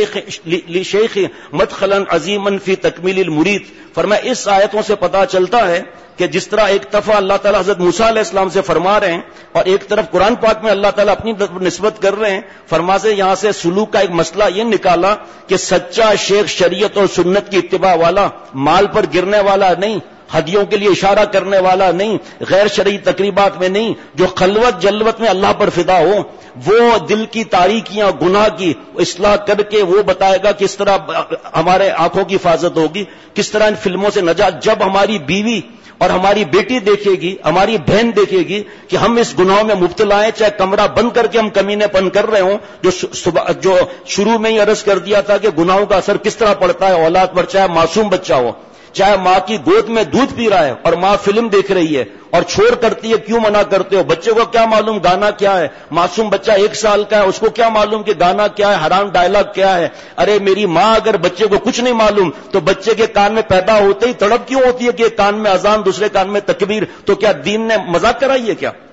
لشیخ مدخلا عظیما فی تکمیل المرید. فرمایا اس آیتوں سے پتہ چلتا ہے کہ جس طرح ایک دفعہ اللہ تعالیٰ حضرت موسیٰ علیہ السلام سے فرما رہے ہیں اور ایک طرف قرآن پاک میں اللہ تعالیٰ اپنی نسبت کر رہے ہیں، فرماتے یہاں سے سلوک کا ایک مسئلہ یہ نکالا کہ سچا شیخ شریعت اور سنت کی اتباع والا، مال پر گرنے والا نہیں، ہدیوں کے لیے اشارہ کرنے والا نہیں، غیر شرعی تقریبات میں نہیں، جو خلوت جلوت میں اللہ پر فدا ہو، وہ دل کی تاریکیاں گناہ کی اصلاح کر کے وہ بتائے گا کس طرح ہمارے آنکھوں کی حفاظت ہوگی، کس طرح ان فلموں سے نجات. جب ہماری بیوی اور ہماری بیٹی دیکھے گی، ہماری بہن دیکھے گی کہ ہم اس گناہوں میں مبتلا ہیں، چاہے کمرہ بند کر کے ہم کمینے پن کر رہے ہوں، جو شروع میں ہی عرض کر دیا تھا کہ گناہوں کا اثر کس طرح پڑتا ہے اولاد پر، چاہے معصوم بچہ ہو، چاہے ماں کی گود میں دودھ پی رہا ہے اور ماں فلم دیکھ رہی ہے اور چھوڑ کرتی ہے، کیوں منع کرتے ہو؟ بچے کو کیا معلوم گانا کیا ہے؟ معصوم بچہ 1 سال کا ہے، اس کو کیا معلوم کہ گانا کیا ہے، حرام ڈائلاگ کیا ہے؟ ارے میری ماں اگر بچے کو کچھ نہیں معلوم تو بچے کے کان میں پیدا ہوتے ہی تڑپ کیوں ہوتی ہے کہ ایک کان میں اذان دوسرے کان میں تکبیر؟ تو کیا دین نے مذاق کرائی ہے کیا؟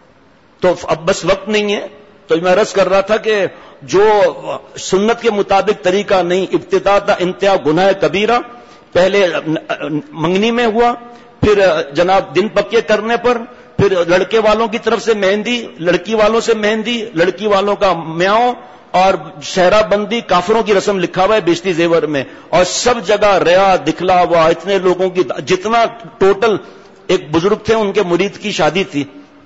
تو اب بس وقت نہیں ہے، تو میں عرض کر رہا تھا کہ جو سنت کے مطابق طریقہ نہیں، ابتدا تا انتہا گناہ کبیرہ، پہلے منگنی میں ہوا، پھر جناب دن پکے کرنے پر، پھر لڑکے والوں کی طرف سے مہندی، لڑکی والوں سے مہندی، لڑکی والوں کا میاؤں، اور شہرہ بندی کافروں کی رسم لکھا ہوا ہے بیشتی زیور میں، اور سب جگہ ریا دکھلا ہوا. اتنے لوگوں کی جتنا ٹوٹل، ایک بزرگ تھے ان کے مرید کی شادی تھی،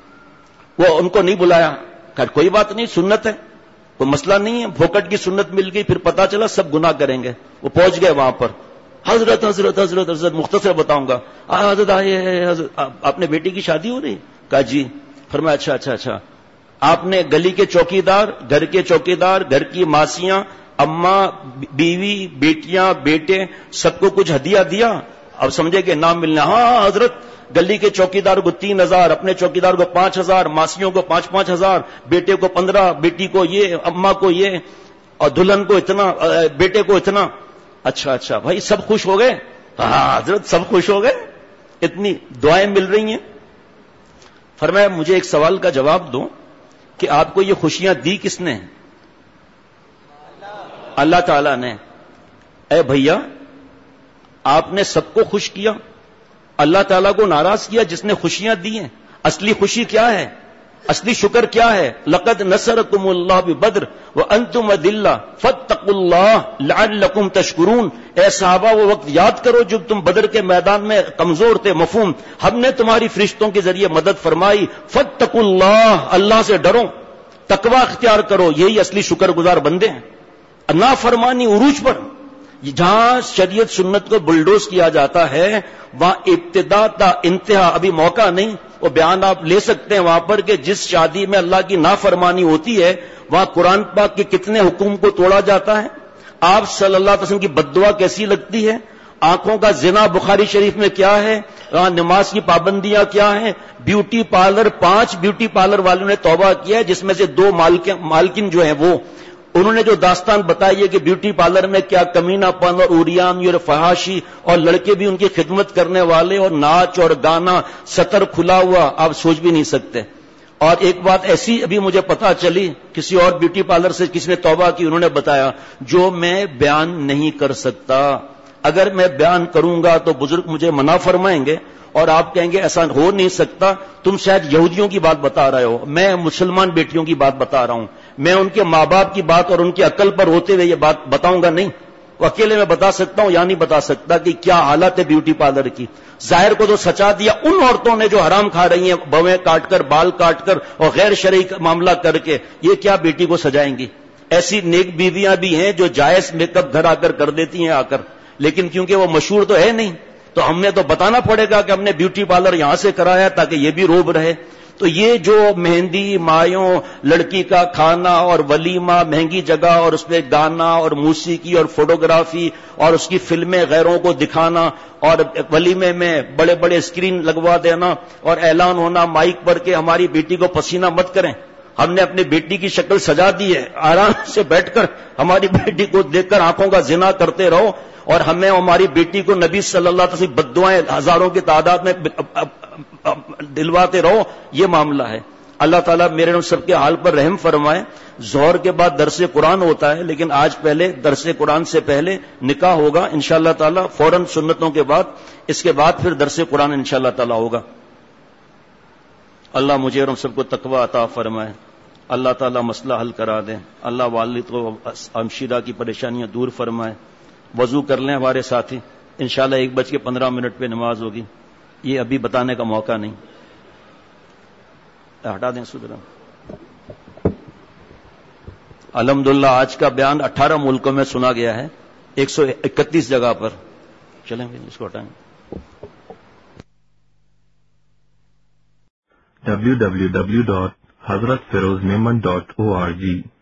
وہ ان کو نہیں بلایا، کہ کوئی بات نہیں سنت ہے، کوئی مسئلہ نہیں ہے، بھوکٹ کی سنت مل گئی، پھر پتا چلا سب گناہ کریں گے. وہ پہنچ گئے وہاں پر، حضرت حضرت حضرت حضرت مختصر بتاؤں گا، حضرت آئے، آپ نے بیٹی کی شادی ہو رہی؟ کہا جی. فرمایا اچھا اچھا اچھا، آپ نے گلی کے چوکیدار، گھر کے چوکیدار، گھر کی ماسیاں، اماں، بیوی، بیٹیاں، بیٹے، سب کو کچھ ہدیہ دیا؟ اب سمجھے کہ نام ملنا. ہاں حضرت، گلی کے چوکیدار کو 3,000، اپنے چوکیدار کو 5,000، ماسیوں کو 5,000، بیٹے کو 15، بیٹی کو یہ، اماں کو یہ، اور دلہن کو اتنا، بیٹے کو اتنا. اچھا اچھا بھائی سب خوش ہو گئے؟ ہاں حضرت سب خوش ہو گئے، اتنی دعائیں مل رہی ہیں. فرمایا مجھے ایک سوال کا جواب دو کہ آپ کو یہ خوشیاں دی کس نے؟ اللہ تعالیٰ نے. اے بھیا، آپ نے سب کو خوش کیا، اللہ تعالیٰ کو ناراض کیا جس نے خوشیاں دی ہیں. اصلی خوشی کیا ہے؟ اصلی شکر کیا ہے؟ لقد نصرکم اللہ ببدر وانتم اذلہ فاتقوا اللہ لعلکم تشکرون. اے صحابہ وہ وقت یاد کرو جب تم بدر کے میدان میں کمزور تھے. مفہوم، ہم نے تمہاری فرشتوں کے ذریعے مدد فرمائی. فاتقوا اللہ، اللہ سے ڈرو، تقوی اختیار کرو، یہی اصلی شکر گزار بندے ہیں. نافرمانی عروج پر، جہاں شریعت سنت کو بلڈوز کیا جاتا ہے وہاں ابتدا تا انتہا ابھی موقع نہیں. وہ بیان آپ لے سکتے ہیں وہاں پر کہ جس شادی میں اللہ کی نافرمانی ہوتی ہے وہاں قرآن پاک کے کتنے حکم کو توڑا جاتا ہے. آپ صلی اللہ علیہ وسلم کی بددعا کیسی لگتی ہے. آنکھوں کا زنا بخاری شریف میں کیا ہے، نماز کی پابندیاں کیا ہیں. بیوٹی پارلر، 5 بیوٹی پارلر والوں نے توبہ کیا ہے، جس میں سے 2 مالکن جو ہیں وہ، انہوں نے جو داستان بتائی ہے کہ بیوٹی پارلر میں کیا کمینہ پن اور اوریانی اور فحاشی، اور لڑکے بھی ان کی خدمت کرنے والے، اور ناچ اور گانا، سطر کھلا ہوا، آپ سوچ بھی نہیں سکتے. اور ایک بات ایسی ابھی مجھے پتا چلی، کسی اور بیوٹی پارلر سے کسی نے توبہ کی، انہوں نے بتایا جو میں بیان نہیں کر سکتا، اگر میں بیان کروں گا تو بزرگ مجھے منع فرمائیں گے اور آپ کہیں گے ایسا ہو نہیں سکتا. تم شاید یہودیوں کی بات بتا رہے ہو، میں مسلمان بیٹیوں کی بات بتا رہا ہوں. میں ان کے ماں باپ کی بات اور ان کی عقل پر ہوتے ہوئے یہ بات بتاؤں گا نہیں. وہ اکیلے میں بتا سکتا ہوں یا نہیں بتا سکتا کہ کیا حالت ہے بیوٹی پارلر کی. ظاہر کو تو سچا دیا ان عورتوں نے جو حرام کھا رہی ہیں, بویں کاٹ کر, بال کاٹ کر اور غیر شرعی معاملہ کر کے, یہ کیا بیٹی کو سجائیں گی؟ ایسی نیک بیویاں بھی ہیں جو جائز میک اپ گھر آ کر کر دیتی ہیں آ کر, لیکن کیونکہ وہ مشہور تو ہے نہیں تو ہم نے تو بتانا پڑے گا کہ ہم نے بیوٹی پارلر یہاں سے کرایا تاکہ یہ بھی روب رہے. تو یہ جو مہندی, مایوں, لڑکی کا کھانا اور ولیمہ, مہنگی جگہ اور اس پہ گانا اور موسیقی اور فوٹوگرافی اور اس کی فلمیں غیروں کو دکھانا اور ولیمے میں بڑے بڑے اسکرین لگوا دینا اور اعلان ہونا مائک پر کہ ہماری بیٹی کو پسینہ مت کریں. ہم نے اپنی بیٹی کی شکل سجا دی ہے, آرام سے بیٹھ کر ہماری بیٹی کو دیکھ کر آنکھوں کا زنا کرتے رہو اور ہمیں ہماری بیٹی کو نبی صلی اللہ علیہ وسلم بددعائیں ہزاروں کی تعداد میں دلواتے رہو. یہ معاملہ ہے. اللہ تعالیٰ میرے اور سب کے حال پر رحم فرمائے. ظہر کے بعد درس قرآن ہوتا ہے, لیکن آج پہلے درس قرآن سے پہلے نکاح ہوگا انشاءاللہ تعالیٰ, فوراً سنتوں کے بعد. اس کے بعد پھر درس قرآن انشاءاللہ تعالیٰ ہوگا. اللہ مجھے اور ہم سب کو تقوی عطا فرمائے. اللہ تعالیٰ مسئلہ حل کرا دیں. اللہ والد کو ہمشیرہ کی پریشانیاں دور فرمائے. وضو کر لیں ہمارے ساتھی, انشاءاللہ 1:15 پہ نماز ہوگی. یہ ابھی بتانے کا موقع نہیں, ہٹا دیں سدرا. الحمدللہ آج کا بیان 18 ملکوں میں سنا گیا ہے, 131 جگہ پر. چلیں اس کو ہٹائیں. www.hazratfirozmemon.org